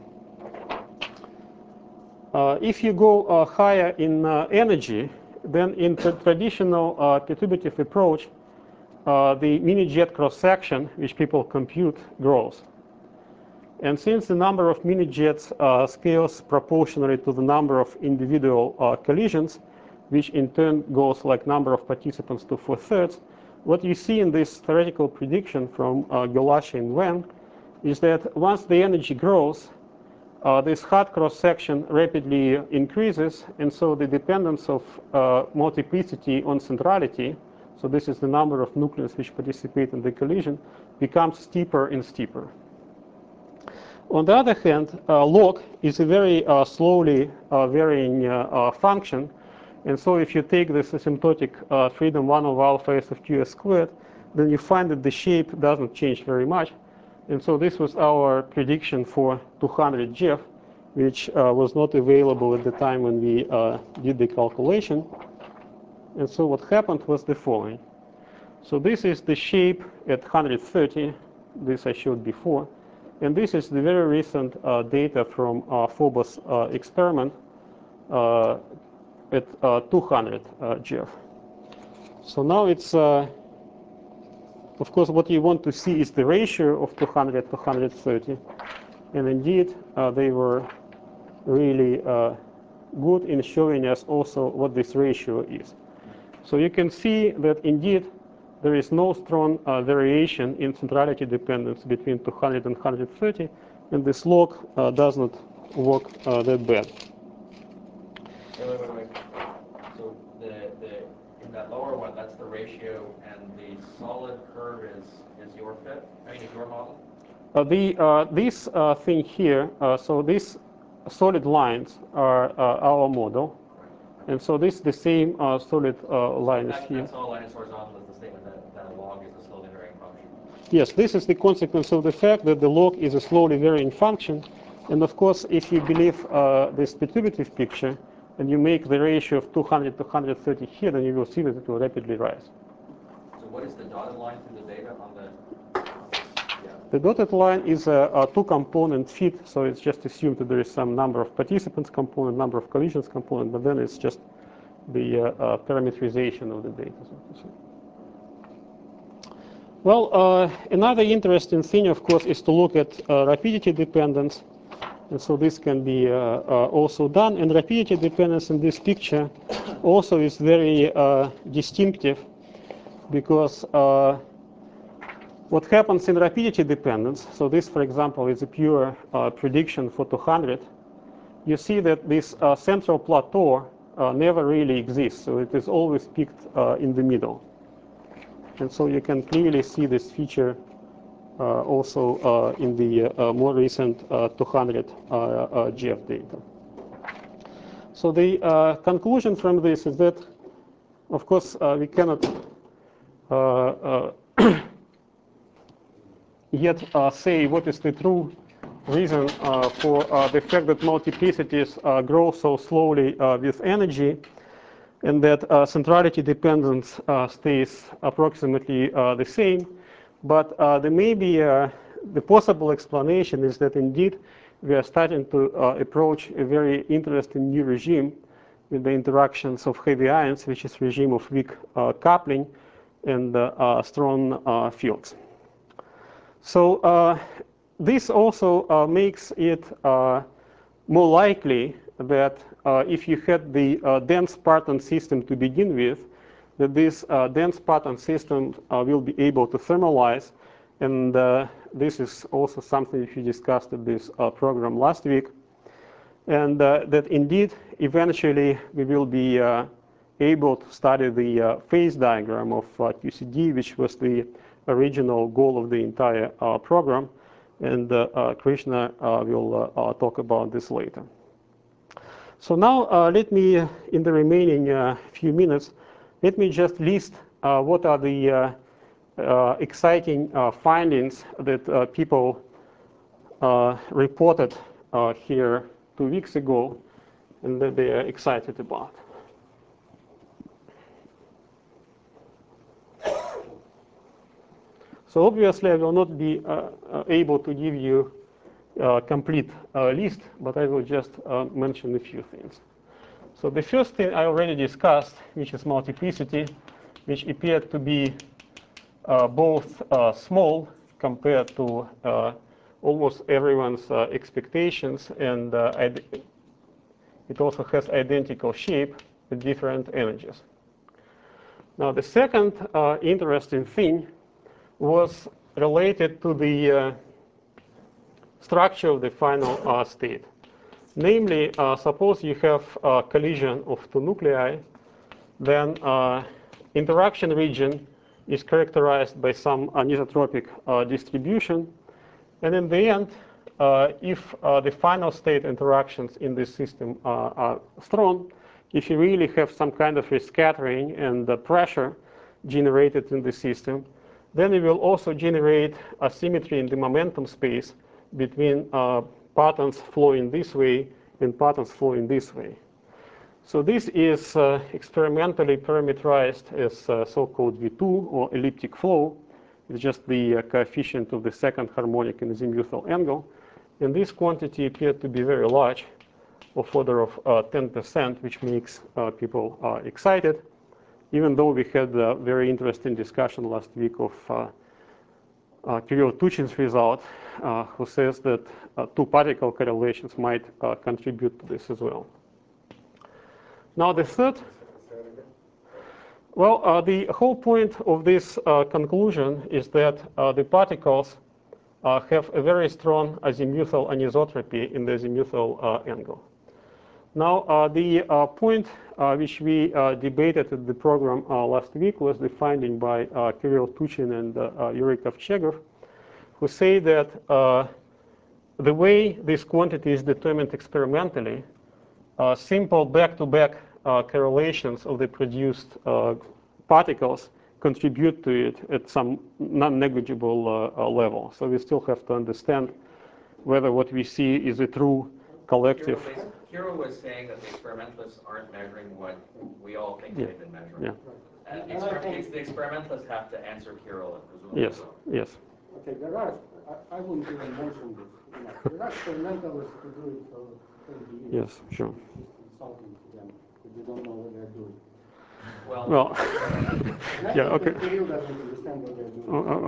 If you go higher in energy, then in the traditional perturbative approach, the mini-jet cross-section, which people compute, grows. And since the number of mini-jets scales proportionally to the number of individual collisions, which in turn goes like number of participants to 4/3, what you see in this theoretical prediction from Gulashi and Wen is that once the energy grows, this hard cross-section rapidly increases, and so the dependence of multiplicity on centrality, so this is the number of nucleons which participate in the collision, becomes steeper and steeper. On the other hand, log is a very slowly varying function, and so if you take this asymptotic freedom 1 over alpha s of qs squared, then you find that the shape doesn't change very much. And so this was our prediction for 200 GeV, which was not available at the time when we did the calculation. And so what happened was the following. So this is the shape at 130. This I showed before. And this is the very recent data from Phobos experiment at 200 GeV. So now it's of course, what you want to see is the ratio of 200 to 130. And indeed, they were really good in showing us also what this ratio is. So you can see that indeed there is no strong variation in centrality dependence between 200 and 130, and this log does not work that bad. Wait. So in that lower one, that's the ratio, and the solid curve is your fit? I mean, is your model? This thing here, so these solid lines are our model. And so this is the same solid line as here. That's all line is horizontal is the statement that a log is a slowly varying function. Yes, this is the consequence of the fact that the log is a slowly varying function. And of course, if you believe this perturbative picture, and you make the ratio of 200 to 130 here, then you will see that it will rapidly rise. So what is the dotted line through the data on the... The dotted line is a two-component fit, so it's just assumed that there is some number of participants component, number of collisions component, but then it's just the parameterization of the data, so to say. Well, another interesting thing, of course, is to look at rapidity dependence. And so this can be also done. And rapidity dependence in this picture also is very distinctive because what happens in rapidity dependence, so this, for example, is a pure prediction for 200, you see that this central plateau never really exists. So it is always peaked in the middle. And so you can clearly see this feature also in the more recent 200 GF data. So the conclusion from this is that, of course, we cannot yet say what is the true reason for the fact that multiplicities grow so slowly with energy, and that centrality dependence stays approximately the same. But there may be the possible explanation is that indeed we are starting to approach a very interesting new regime with the interactions of heavy ions, which is regime of weak coupling and strong fields. So this also makes it more likely that if you had the dense parton system to begin with, that this dense parton system will be able to thermalize. And this is also something which we discussed at this program last week. And that indeed, eventually, we will be able to study the phase diagram of QCD, which was the original goal of the entire program. And Krishna will talk about this later. So now let me, in the remaining few minutes, let me just list what are the exciting findings that people reported here 2 weeks ago and that they are excited about. So obviously, I will not be able to give you a complete list, but I will just mention a few things. So the first thing I already discussed, which is multiplicity, which appeared to be both small compared to almost everyone's expectations, and it also has identical shape with different energies. Now, the second interesting thing was related to the structure of the final state. Namely, suppose you have a collision of two nuclei, then interaction region is characterized by some anisotropic distribution. And in the end, if the final state interactions in this system are strong, if you really have some kind of rescattering and the pressure generated in the system, then it will also generate asymmetry in the momentum space between patterns flowing this way and patterns flowing this way. So this is experimentally parameterized as so-called V2 or elliptic flow. It's just the coefficient of the second harmonic in the azimuthal angle. And this quantity appeared to be very large, of order of 10%, which makes people excited, even though we had a very interesting discussion last week of Kirill Tuchin's result, who says that two particle correlations might contribute to this as well. Now the third, Well, the whole point of this conclusion is that the particles have a very strong azimuthal anisotropy in the azimuthal angle. Now, the point which we debated at the program last week was the finding by Kirill Tuchin and Yuri Kovchegov, who say that the way this quantity is determined experimentally, simple back-to-back correlations of the produced particles contribute to it at some non-negligible level. So we still have to understand whether what we see is a true collective. Kirill was saying that the experimentalists aren't measuring what we all think they've been measuring. Yeah. And the experimentalists have to answer Kirill and presumably Yes, so. yes. Okay, there are, I wouldn't even mention this. You know, there are experimentalists who do it for 20 years. Yes, sure. It's just insulting to them if they don't know what they're doing. Well, yeah, okay. Kirill doesn't understand what they're doing.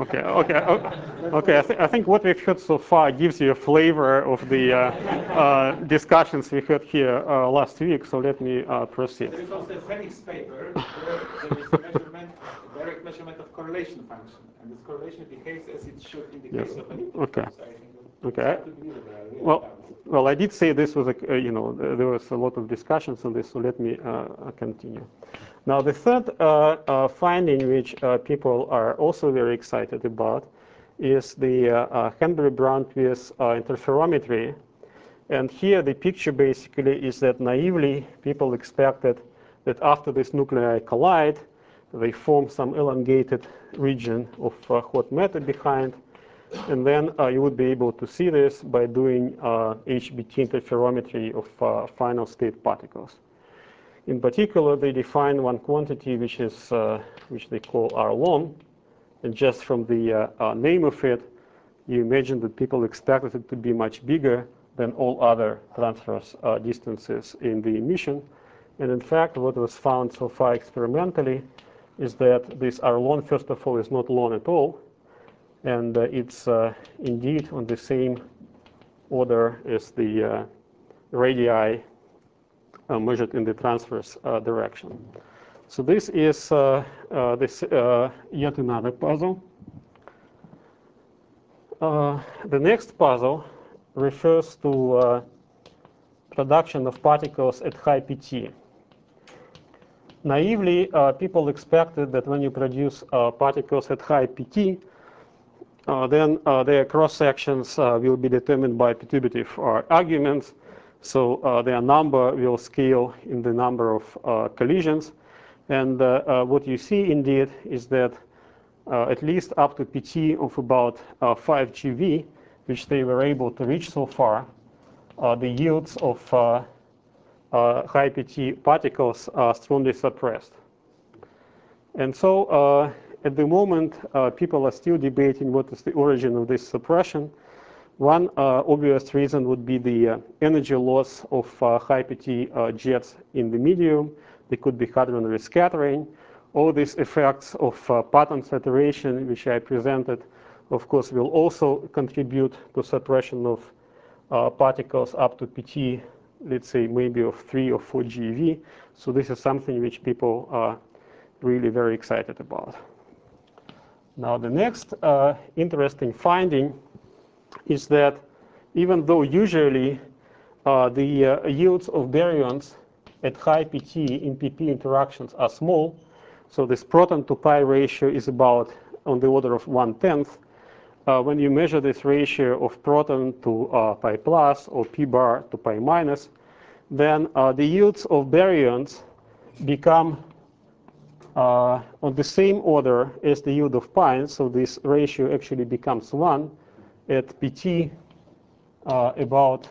Okay. I think what we've heard so far gives you a flavor of the discussions we had here last week. So let me proceed. There is also a Phoenix paper where there is a measurement, a direct measurement of correlation function, and this correlation behaves as it should in the case of an input. Okay. So I think Okay. Well, I did say this was there was a lot of discussions on this. So let me continue. Now, the third finding, which people are also very excited about, is the Henbury-Brown-Twiss interferometry. And here, the picture basically is that naively, people expected that after these nuclei collide, they form some elongated region of hot matter behind. And then you would be able to see this by doing HBT interferometry of final state particles. In particular, they define one quantity which they call R-long, and just from the name of it, you imagine that people expected it to be much bigger than all other transverse distances in the emission. And in fact, what was found so far experimentally is that this R-long, first of all, is not long at all, and it's indeed on the same order as the radii measured in the transverse direction. So this is yet another puzzle. The next puzzle refers to production of particles at high PT. Naively, people expected that when you produce particles at high PT, then their cross sections will be determined by perturbative arguments. So their number will scale in the number of collisions. And what you see indeed is that at least up to PT of about 5 GeV, which they were able to reach so far, the yields of high PT particles are strongly suppressed. And so at the moment, people are still debating what is the origin of this suppression. One obvious reason would be the energy loss of high PT jets in the medium. There could be hadron rescattering. All these effects of pattern saturation, which I presented, of course, will also contribute to suppression of particles up to PT, let's say maybe of 3 or 4 GeV. So this is something which people are really very excited about. Now, the next interesting finding is that even though usually the yields of baryons at high PT in PP interactions are small, so this proton to pi ratio is about on the order of 1/10. When you measure this ratio of proton to pi plus or p bar to pi minus, then the yields of baryons become on the same order as the yield of pions. So this ratio actually becomes 1 at PT about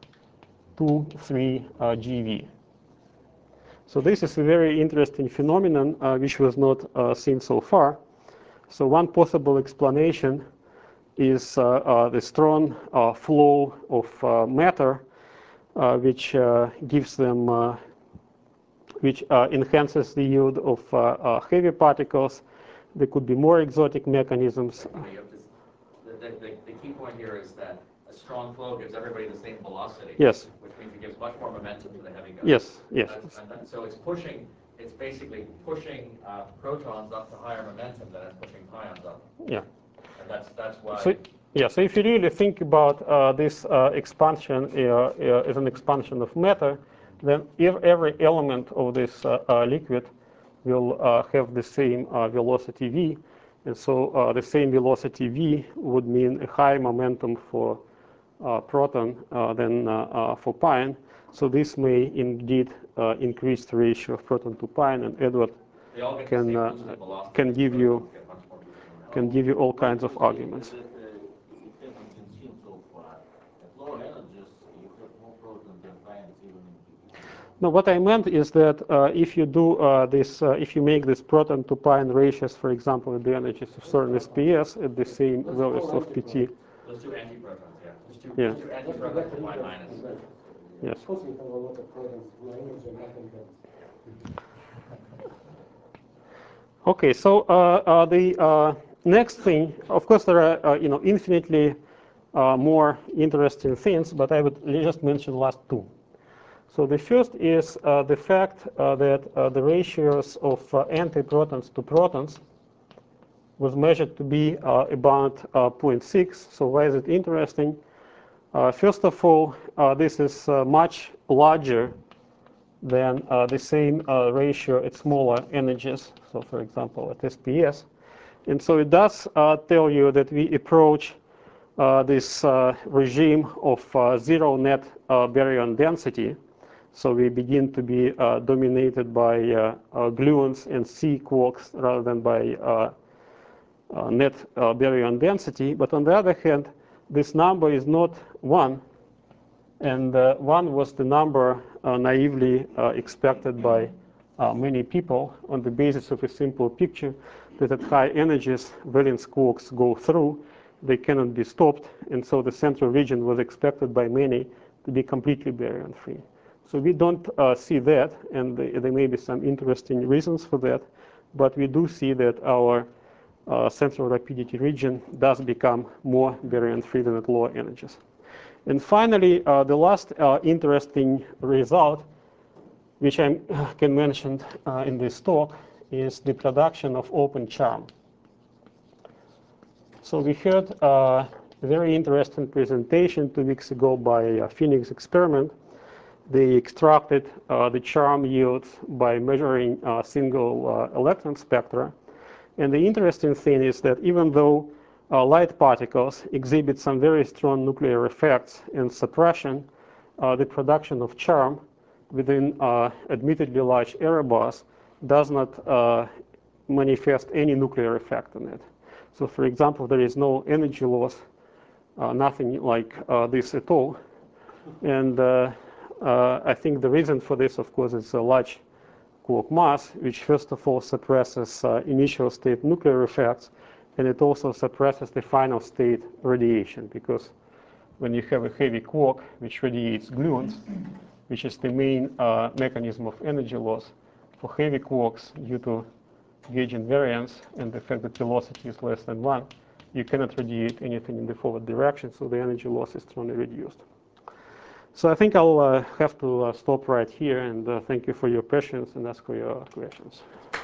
2-3 GeV. So this is a very interesting phenomenon which was not seen so far. So one possible explanation is the strong flow of matter which gives them which enhances the yield of heavy particles. There could be more exotic mechanisms. The key point here is that a strong flow gives everybody the same velocity. Yes. Which means it gives much more momentum to the heavy guys. Yes, yes. So it's pushing it's basically pushing protons up to higher momentum than it's pushing pions up. Yeah. And that's why. So, yeah, so if you really think about this expansion as an expansion of matter, then every element of this liquid will have the same velocity v. And so the same velocity v would mean a high momentum for proton than for pion. So this may indeed increase the ratio of proton to pion, and Edward can give you all kinds of arguments. No, what I meant is that if you do if you make this proton to pion ratios, for example, at the energies of certain SPS at the same values of PT. Those two antiprotons, yeah. Yeah. Those two antiprotons to Y minus. Yes. Of course, we have a lot of protons, low energy, and nothing else. Okay, so the next thing, of course, there are infinitely more interesting things, but I would just mention the last two. So the first is the fact that the ratios of antiprotons to protons was measured to be about 0.6. So why is it interesting? First of all, this is much larger than the same ratio at smaller energies. So for example, at SPS. And so it does tell you that we approach this regime of zero net baryon density. So we begin to be dominated by gluons and C quarks rather than by net baryon density. But on the other hand, this number is not 1. And 1 was the number naively expected by many people on the basis of a simple picture that at high energies, valence quarks go through. They cannot be stopped. And so the central region was expected by many to be completely baryon-free. So we don't see that, and there may be some interesting reasons for that, but we do see that our central rapidity region does become more baryon-free than at lower energies. And finally, the last interesting result, which I can mention in this talk, is the production of open charm. So we heard a very interesting presentation 2 weeks ago by Phoenix experiment. They extracted the charm yields by measuring single electron spectra. And the interesting thing is that even though light particles exhibit some very strong nuclear effects and suppression, the production of charm within admittedly large error bars does not manifest any nuclear effect on it. So for example, there is no energy loss, nothing like this at all. And I think the reason for this, of course, is a large quark mass, which first of all suppresses initial state nuclear effects, and it also suppresses the final state radiation, because when you have a heavy quark which radiates gluons, which is the main mechanism of energy loss, for heavy quarks, due to gauge invariance and the fact that velocity is less than 1, you cannot radiate anything in the forward direction, so the energy loss is strongly reduced. So I think I'll have to stop right here, and thank you for your patience and ask for your questions.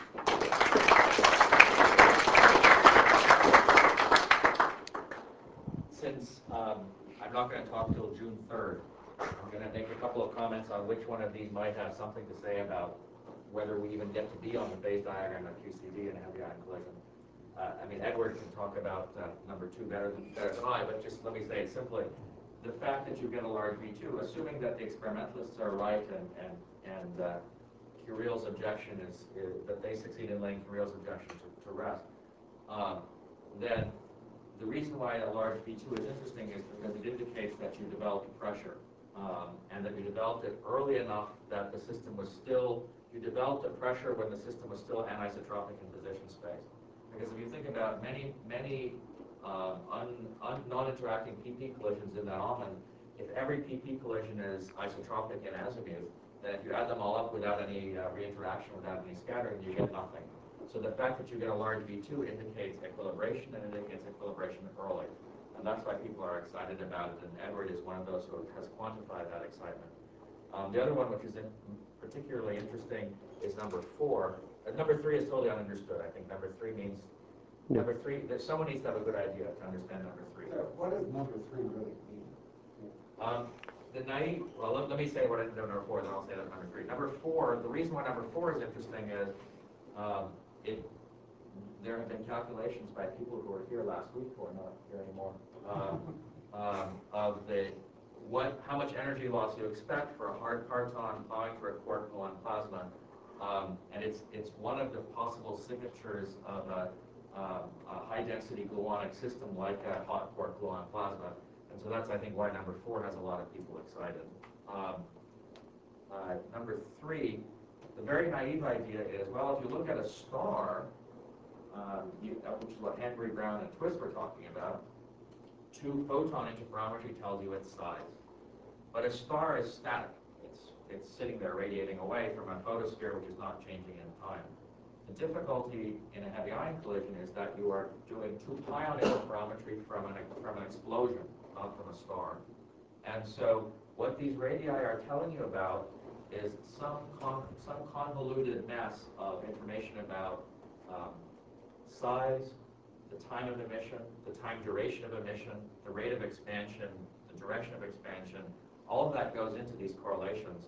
Since I'm not going to talk till June 3rd, I'm going to make a couple of comments on which one of these might have something to say about whether we even get to be on the phase diagram at QCD in a heavy ion collision. I mean, Edward can talk about number 2 better than I, but just let me say it simply. The fact that you get a large V2, assuming that the experimentalists are right and Curiel's objection is that they succeed in laying Curiel's objection to rest, then the reason why a large V2 is interesting is because it indicates that you developed pressure and that you developed it early enough that the system was still, you developed a pressure when the system was still anisotropic in position space. Because if you think about many non-interacting PP collisions in that almond, if every PP collision is isotropic in azimuth, then if you add them all up without any reinteraction, without any scattering, you get nothing. So the fact that you get a large V2 indicates equilibration, and it indicates equilibration early. And that's why people are excited about it, and Edward is one of those who has quantified that excitement. The other one, which is particularly interesting, is number 4. Number 3 is totally ununderstood. I think number 3 means number 3. Someone needs to have a good idea to understand number 3. What does number 3 really mean? The naive. Well, let me say what I know number 4, then I'll say that number 3. Number 4. The reason why number 4 is interesting is there have been calculations by people who were here last week who are not here anymore of how much energy loss you expect for a hard parton plowing through a quark gluon plasma, and it's one of the possible signatures of a high density gluonic system like a hot quark gluon plasma, and so that's I think why number 4 has a lot of people excited. Number 3, the very naive idea is, well, if you look at a star, which is what Henry, Brown, and Twist were talking about, 2-photon interferometry tells you its size. But a star is static. It's sitting there radiating away from a photosphere which is not changing in time. The difficulty in a heavy ion collision is that you are doing 2-pion interferometry from an explosion, not from a star. And so what these radii are telling you about is some convoluted mess of information about size, the time of emission, the time duration of emission, the rate of expansion, the direction of expansion. All of that goes into these correlations.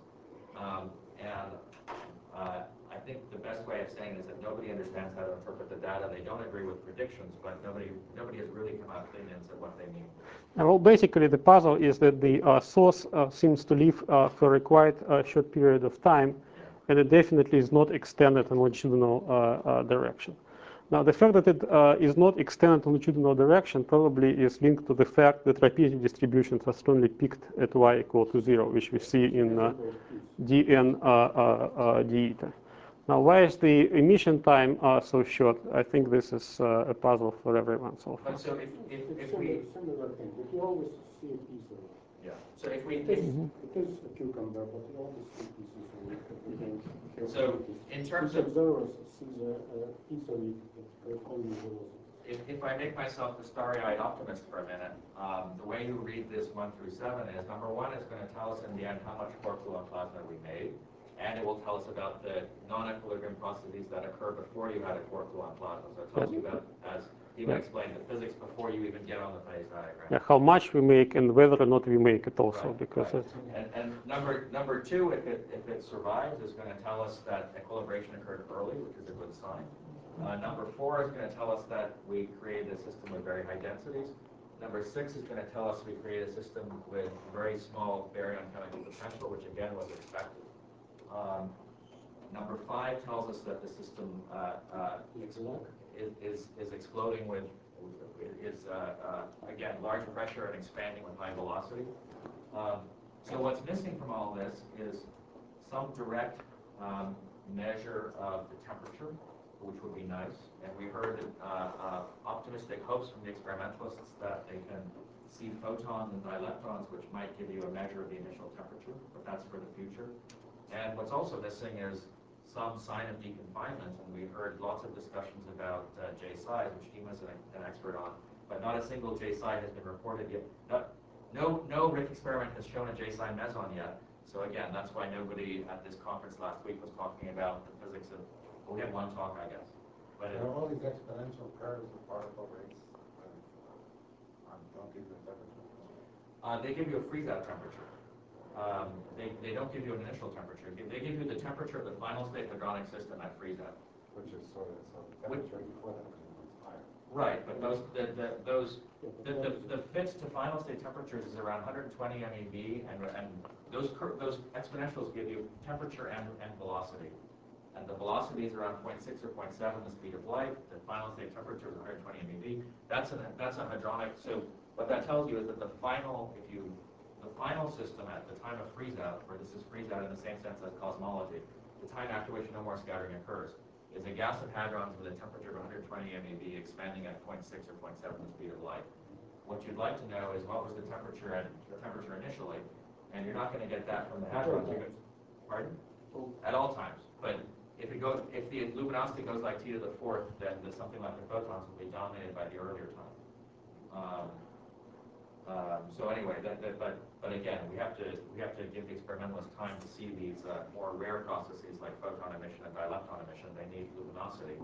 I think the best way of saying is that nobody understands how to interpret the data. They don't agree with predictions, but nobody has really come out clean and said what they mean. Well, basically, the puzzle is that the source seems to live for a quite short period of time, and it definitely is not extended in longitudinal direction. Now, the fact that it is not extended in longitudinal direction probably is linked to the fact that rapidity distributions are strongly peaked at y equal to 0, which we see in dn d eta. Now, why is the emission time so short? I think this is a puzzle for everyone so far. But so if we Similar thing, but you always see a piece of it. yeah. So if we It is a cucumber, but you always see pieces of it. So in terms Each of observer sees a piece of it that only goes. if I make myself the starry-eyed optimist for a minute, the way you read this 1 through 7 is number 1 is going to tell us in the end how much quark gluon plasma we made, and it will tell us about the non-equilibrium processes that occur before you had a quark gluon plasma. So it tells you about, as you explained, the physics before you even get on the phase diagram. Yeah, how much we make and whether or not we make it also, Right, because right. And number 2, if it survives, is going to tell us that equilibration occurred early, which is a good sign. Number 4 is going to tell us that we created a system with very high densities. Number 6 is going to tell us we created a system with very small baryon chemical potential, which again was expected. Number 5 tells us that the system is exploding with again large pressure and expanding with high velocity. So what's missing from all this is some direct measure of the temperature, which would be nice. And we heard optimistic hopes from the experimentalists that they can see photons and dielectrons, which might give you a measure of the initial temperature, but that's for the future. And what's also missing is some sign of deconfinement, and we heard lots of discussions about J size, which Dima's an expert on, but not a single J psi has been reported yet. No RHIC experiment has shown a J psi meson yet. So again, that's why nobody at this conference last week was talking about the physics of. Well, we had one talk, I guess. But There are all these exponential curves of particle rates. Don't give you a temperature. they give you a freeze-out temperature. They don't give you an initial temperature. They give you the temperature of the final state hadronic system at freeze-out. Which is sort of the temperature before that is higher. Right, but the fit to final state temperatures is around 120 MeV, and those exponentials give you temperature and velocity. And the velocity is around 0.6 or 0.7 the speed of light. The final state temperature is 120 MeV. That's a hadronic. So what that tells you is that the final system at the time of freeze-out, where this is freeze-out in the same sense as cosmology, the time after which no more scattering occurs, is a gas of hadrons with a temperature of 120 MeV expanding at 0.6 or 0.7 the speed of light. What you'd like to know is what was the temperature initially, and you're not going to get that from the hadrons. Pardon? At all times. But if the luminosity goes like t to the 4th, then something like the photons will be dominated by the earlier time. So anyway, but again, we have to give the experimentalists time to see these more rare processes like photon emission and dilepton emission. They need luminosity.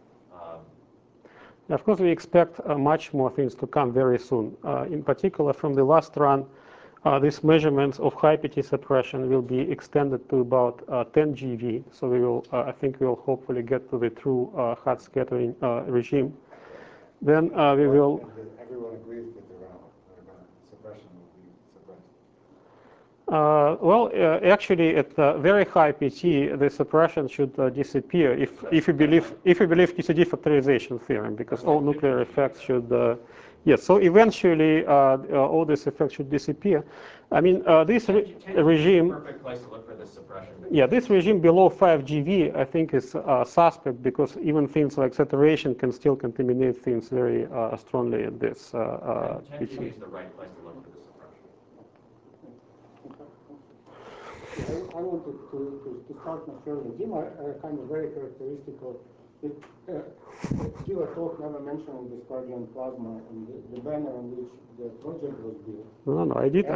Of course, we expect much more things to come very soon. In particular, from the last run, these measurements of high PT suppression will be extended to about 10 GeV. So we will, I think, we will hopefully get to the true hot scattering regime. Then we will. Everyone agrees that the suppression will be suppressed. Well, actually, at very high PT, the suppression should disappear if you believe QCD factorization theorem, because all nuclear effects should. Yes, so eventually all these effects should disappear. I mean, this regime. Perfect place to look for this suppression. Yeah, this regime below 5 GeV, I think, is suspect because even things like saturation can still contaminate things very strongly at this 10 PT. GeV is the right place to look for this suppression. I wanted to start my further. Dima kind of very characteristical. Dima talk never mentioned the Spargian plasma and the banner on which the project was built. No, I did.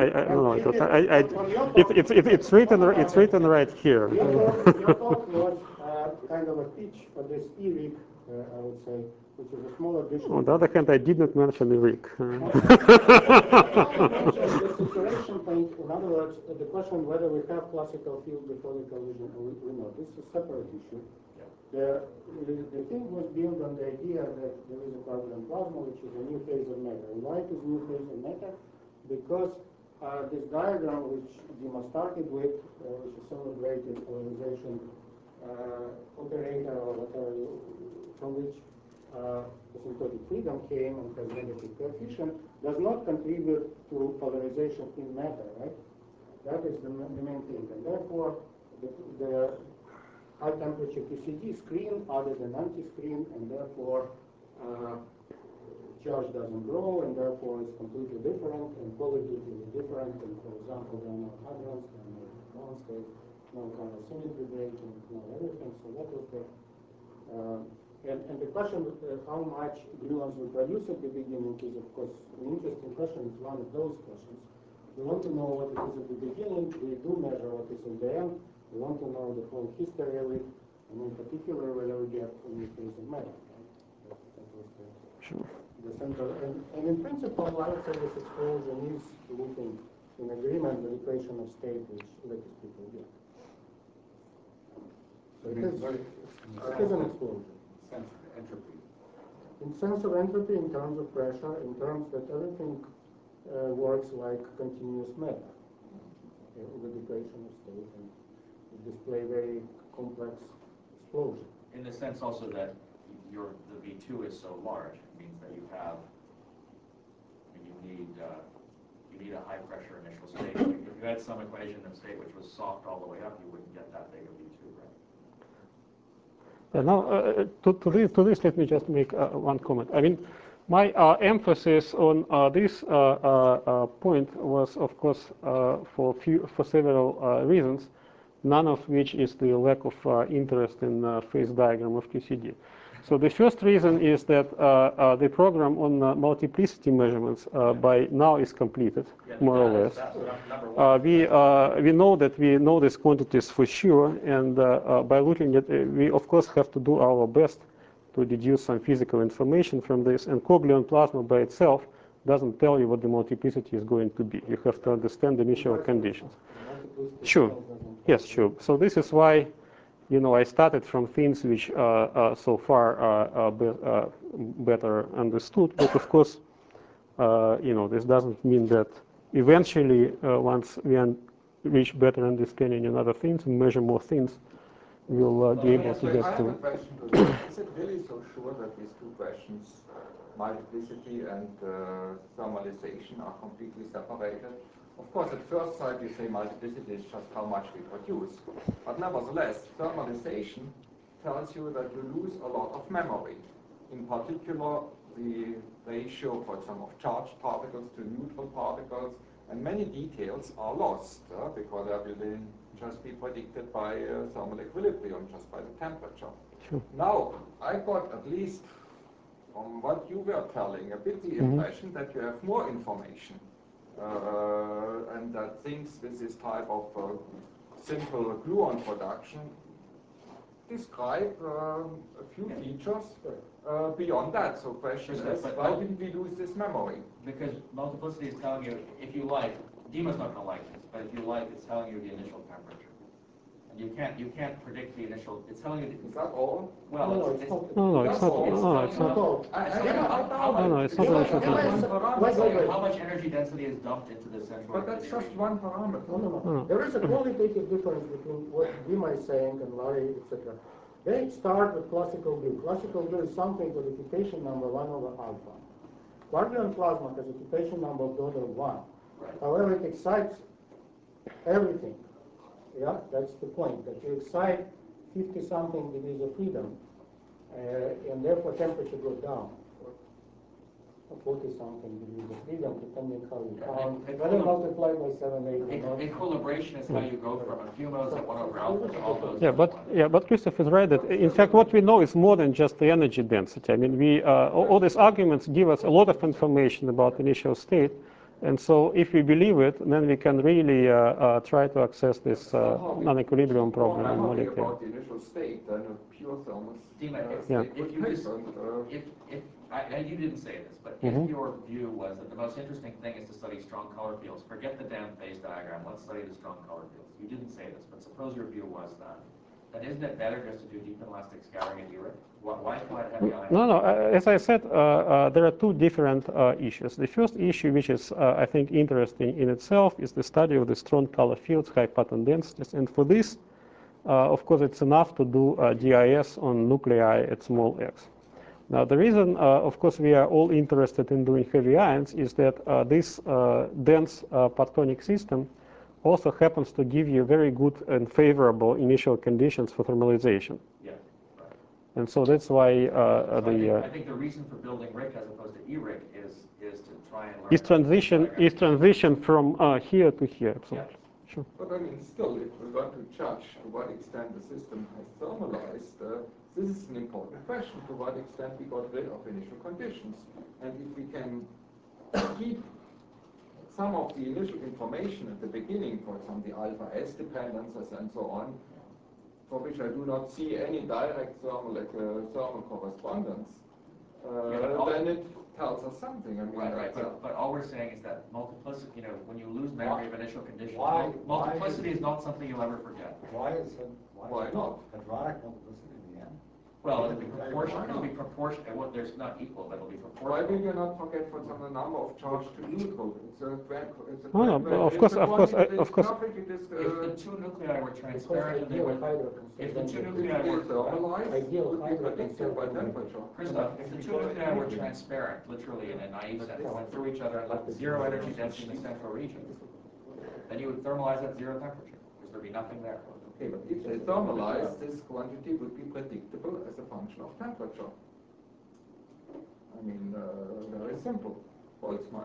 It's written right here. Your talk was kind of a pitch for this ERIC, I would say, which is a small addition. On the other hand, I did not mention the RIC. The saturation point, in other words, the question whether we have classical field before the collision or we not. This is a separate issue. The thing was built on the idea that there is a covalent plasma, which is a new phase of matter. And why it is new phase of matter? Because this diagram, which Dima started with, which is celebrated polarization operator or whatever, from which asymptotic freedom came and has negative coefficient, does not contribute to polarization in matter, right? That is the main thing. And therefore, the high temperature QCD screen other than anti-screen, and therefore charge doesn't grow, and therefore it's completely different and qualitatively different. And for example, there are no hadrons, there are no bonds, there is no kind of symmetry breaking, no everything. So that was the and the question how much gluons we produce at the beginning is, of course, an interesting question. It's one of those questions. We want to know what it is at the beginning. We do measure what is at the end. We want to know the whole history of it, and in particular whether we get a new phase of matter. Right? That was the central. And in principle, I would say this explosion is looking in agreement with the equation of state which latest people get. So it is an explosion. Sense of entropy. In sense of entropy, in terms of pressure, in terms that everything works like continuous matter with the equation of state and display very complex explosion. In the sense also that the V2 is so large, it means that you have, you need a high pressure initial state. If you had some equation of state which was soft all the way up, you wouldn't get that big of V2, right? Now, to this, let me just make one comment. I mean, my emphasis on this point was, of course, for several reasons, none of which is the lack of interest in phase diagram of QCD. So the first reason is that the program on multiplicity measurements by now is completed, more or less. We know that we know these quantities for sure, and by looking at it, we of course have to do our best to deduce some physical information from this. And cogluent plasma by itself doesn't tell you what the multiplicity is going to be. You have to understand the initial conditions. Sure. Yes, sure. So this is why, I started from things which so far are better understood. But of course, this doesn't mean that eventually, once we reach better understanding in other things and measure more things, we'll be able to get I have a to. question to this. Is it really so sure that these two questions, multiplicity and thermalization, are completely separated? Of course, at first sight, you say multiplicity is just how much we produce. But nevertheless, thermalization tells you that you lose a lot of memory. In particular, the ratio, for example, of charged particles to neutral particles, and many details are lost because they will just be predicted by thermal equilibrium, just by the temperature. Sure. Now, I got at least from what you were telling, a bit the impression that you have more information. And that things with this type of simple gluon production describe a few features beyond that. So question is, why didn't we lose this memory? Because multiplicity is telling you, if you like, Dima's not going to like this, but if you like, it's telling you the initial temperature. And you can't predict the initial, it's telling you, Is that all? well, No, it's not. No, it's not. No, it's not initial temperature. How much energy density is dumped into the central. But that's just one parameter. No. There is a qualitative difference between what Dima is saying and Larry, etc. They start with classical view. Classical view is something with occupation number 1 over alpha. Quark-gluon plasma has occupation number of the order of 1. Right. However, it excites everything. Yeah, that's the point, that you excite 50-something degrees of freedom, and therefore temperature goes down. 40-something degrees of freedom, depending how you count. Whether multiplied by 7, 8, or not. Equilibration is how you go from a few modes at 1 over alpha to all modes. But Christoph is right that in fact what we know is more than just the energy density. I mean, all these arguments give us a lot of information about initial state, and so if we believe it, then we can really try to access this non-equilibrium problem in more detail. About the initial state than a pure thermal Dima, Yeah. if you just, you didn't say this, but if your view was that the most interesting thing is to study strong color fields, forget the damn phase diagram, let's study the strong color fields. You didn't say this, but suppose your view was that. Then isn't it better just to do deep inelastic scattering at ERIC? Why collide heavy ions? No. As I said, there are two different issues. The first issue, which is, I think, interesting in itself, is the study of the strong color fields, high pattern densities. And for this, of course, it's enough to do DIS on nuclei at small x. Now, the reason, of course, we are all interested in doing heavy ions is that this dense partonic system also happens to give you very good and favorable initial conditions for thermalization. Yeah, right. And so that's why I think the reason for building RIC as opposed to ERIC is to try and learn. is transition from here to here. Absolutely. Yeah. Sure. But I mean, still, if we want to judge to what extent the system has thermalized, this is an important question, to what extent we got rid of initial conditions. And if we can keep some of the initial information at the beginning, for example, the alpha S dependencies and so on, for which I do not see any direct thermal correspondence, then it tells us something. I mean, Right. But all we're saying is that multiplicity, when you lose memory of initial conditions, Why multiplicity is not something you'll ever forget. Why not? Hadronic multiplicity in the end? Well, it'll be proportional. It'll be proportional. Well, there's not equal, but it'll be proportional. Why will you not forget, for example, the number of charge to neutral? It's a Of course. If the two nuclei were transparent, they would. If the two nuclei were Christoph, if the two nuclei were transparent, literally in a naive sense, went through each other and left zero energy density in the central region, then you would thermalize at zero temperature because there'd be nothing there. Okay, but if they thermalize, this quantity would be predictable as a function of temperature. I mean, very simple, Boltzmann.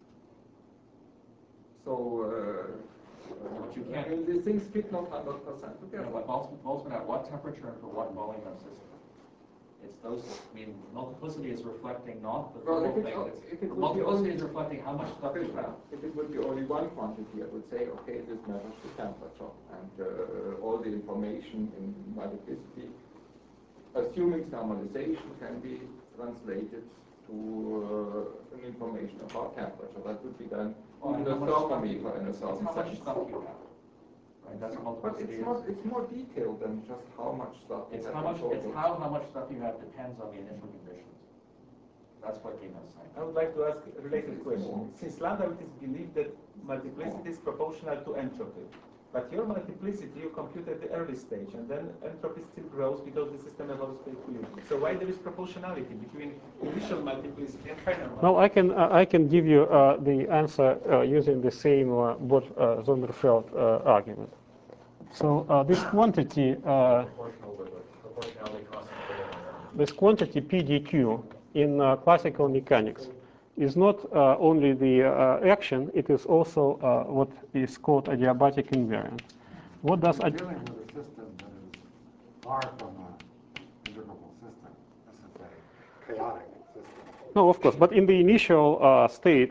So, But you can't. I mean, these things fit not 100% together. But Boltzmann at what temperature and for what volume of system? It's those. I mean, multiplicity is reflecting not the Well, total thing. Multiplicity is reflecting how much stuff you have. If it would be only one quantity, I would say, okay, this measures the temperature and all the information in multiplicity, assuming thermalization, can be translated to an information about temperature. That would be done on the thermometer in a certain How much sense. stuff you have. Right? That's what But multiplicity it's more detailed than just how much stuff you It's have how much. in It's total. how much stuff you have depends on the initial conditions. That's what Dima's saying. I would like to ask a related question. Since Landau, it is believed that multiplicity is proportional to entropy. But your multiplicity, you compute at the early stage, and then entropy still grows because the system evolves to equilibrium. So why there is proportionality between initial multiplicity and final multiplicity? Well, I can give you the answer using the same Bott-Sommerfeld argument. So this quantity, PdQ in classical mechanics is not only the action; it is also what is called adiabatic invariant. What does We're dealing with a system that is far from a integrable system. This is a chaotic No, of course, but in the initial state,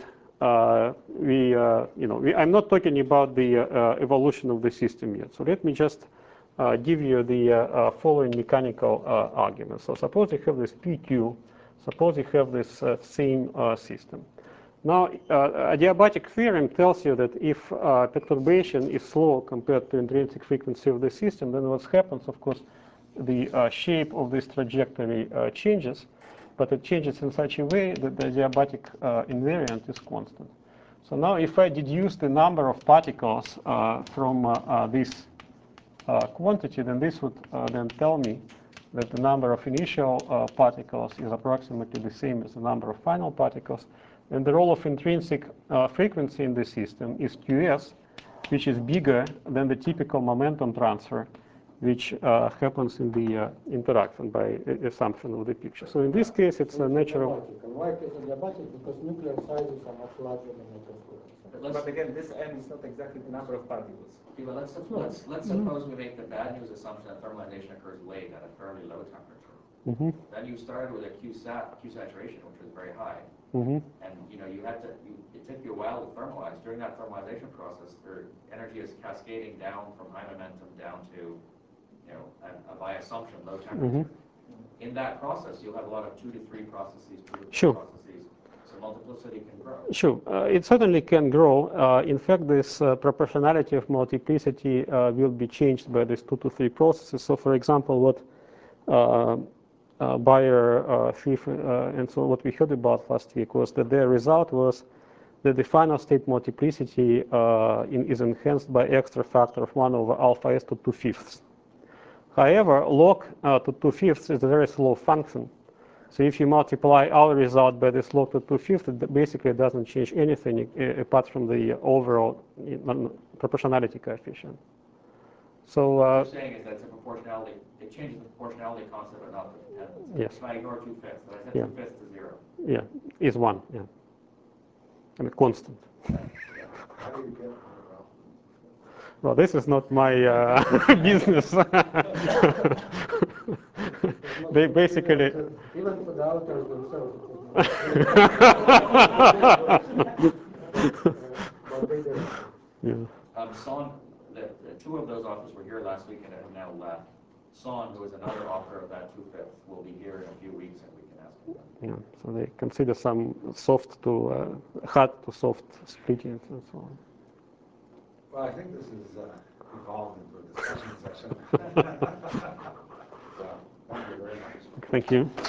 I'm not talking about the evolution of the system yet. So let me just give you the following mechanical argument. So suppose you have this PQ, suppose you have this same system. Now, adiabatic theorem tells you that if perturbation is slow compared to intrinsic frequency of the system, then what happens, of course, the shape of this trajectory changes, but it changes in such a way that the adiabatic invariant is constant. So now if I deduce the number of particles from this quantity, then this would then tell me that the number of initial particles is approximately the same as the number of final particles. And the role of intrinsic frequency in the system is QS, which is bigger than the typical momentum transfer, which happens in the interaction by assumption of the picture. So in this case, it's a natural. And why it is adiabatic? Because nuclear sizes are much larger than nuclear frequency. But again, this n is not exactly the number of particles. Okay, but let's suppose we make the bad news assumption that thermalization occurs late at a fairly low temperature. Mm-hmm. Then you started with a Q saturation, which was very high. Mm-hmm. And it took you a while to thermalize. During that thermalization process, the energy is cascading down from high momentum down to, by assumption, low temperature. Mm-hmm. In that process, you'll have a lot of 2 to 3 processes, 2 to 3 Sure. processes. So multiplicity can grow. Sure, it certainly can grow. In fact, this proportionality of multiplicity will be changed by these 2 to 3 processes. So, for example, what Bayer, Schiff, and so what we heard about last week was that their result was that the final state multiplicity is enhanced by extra factor of 1 over alpha s to 2/5. However, log to 2/5 is a very slow function. So if you multiply our result by this log to 2/5, it basically doesn't change anything apart from the overall proportionality coefficient. So What you're saying is that's a proportionality. It changes the proportionality concept, but not the dependence. Yes. If I ignore 2/5, then I set Yeah. 2/5 to 0. yeah, is 1. Yeah, I mean constant. How do you get, Well, this is not my business. They basically. Even for the authors themselves, it was but they did. Yeah. Son, the 2 of those authors were here last week and have now left. Son, who is another author of that 2/5, will be here in a few weeks and we can ask him. Yeah, so they consider some soft to hard to soft splittings and so on. well, I think this is evolved into a discussion session. So, thank you very much. Thank you.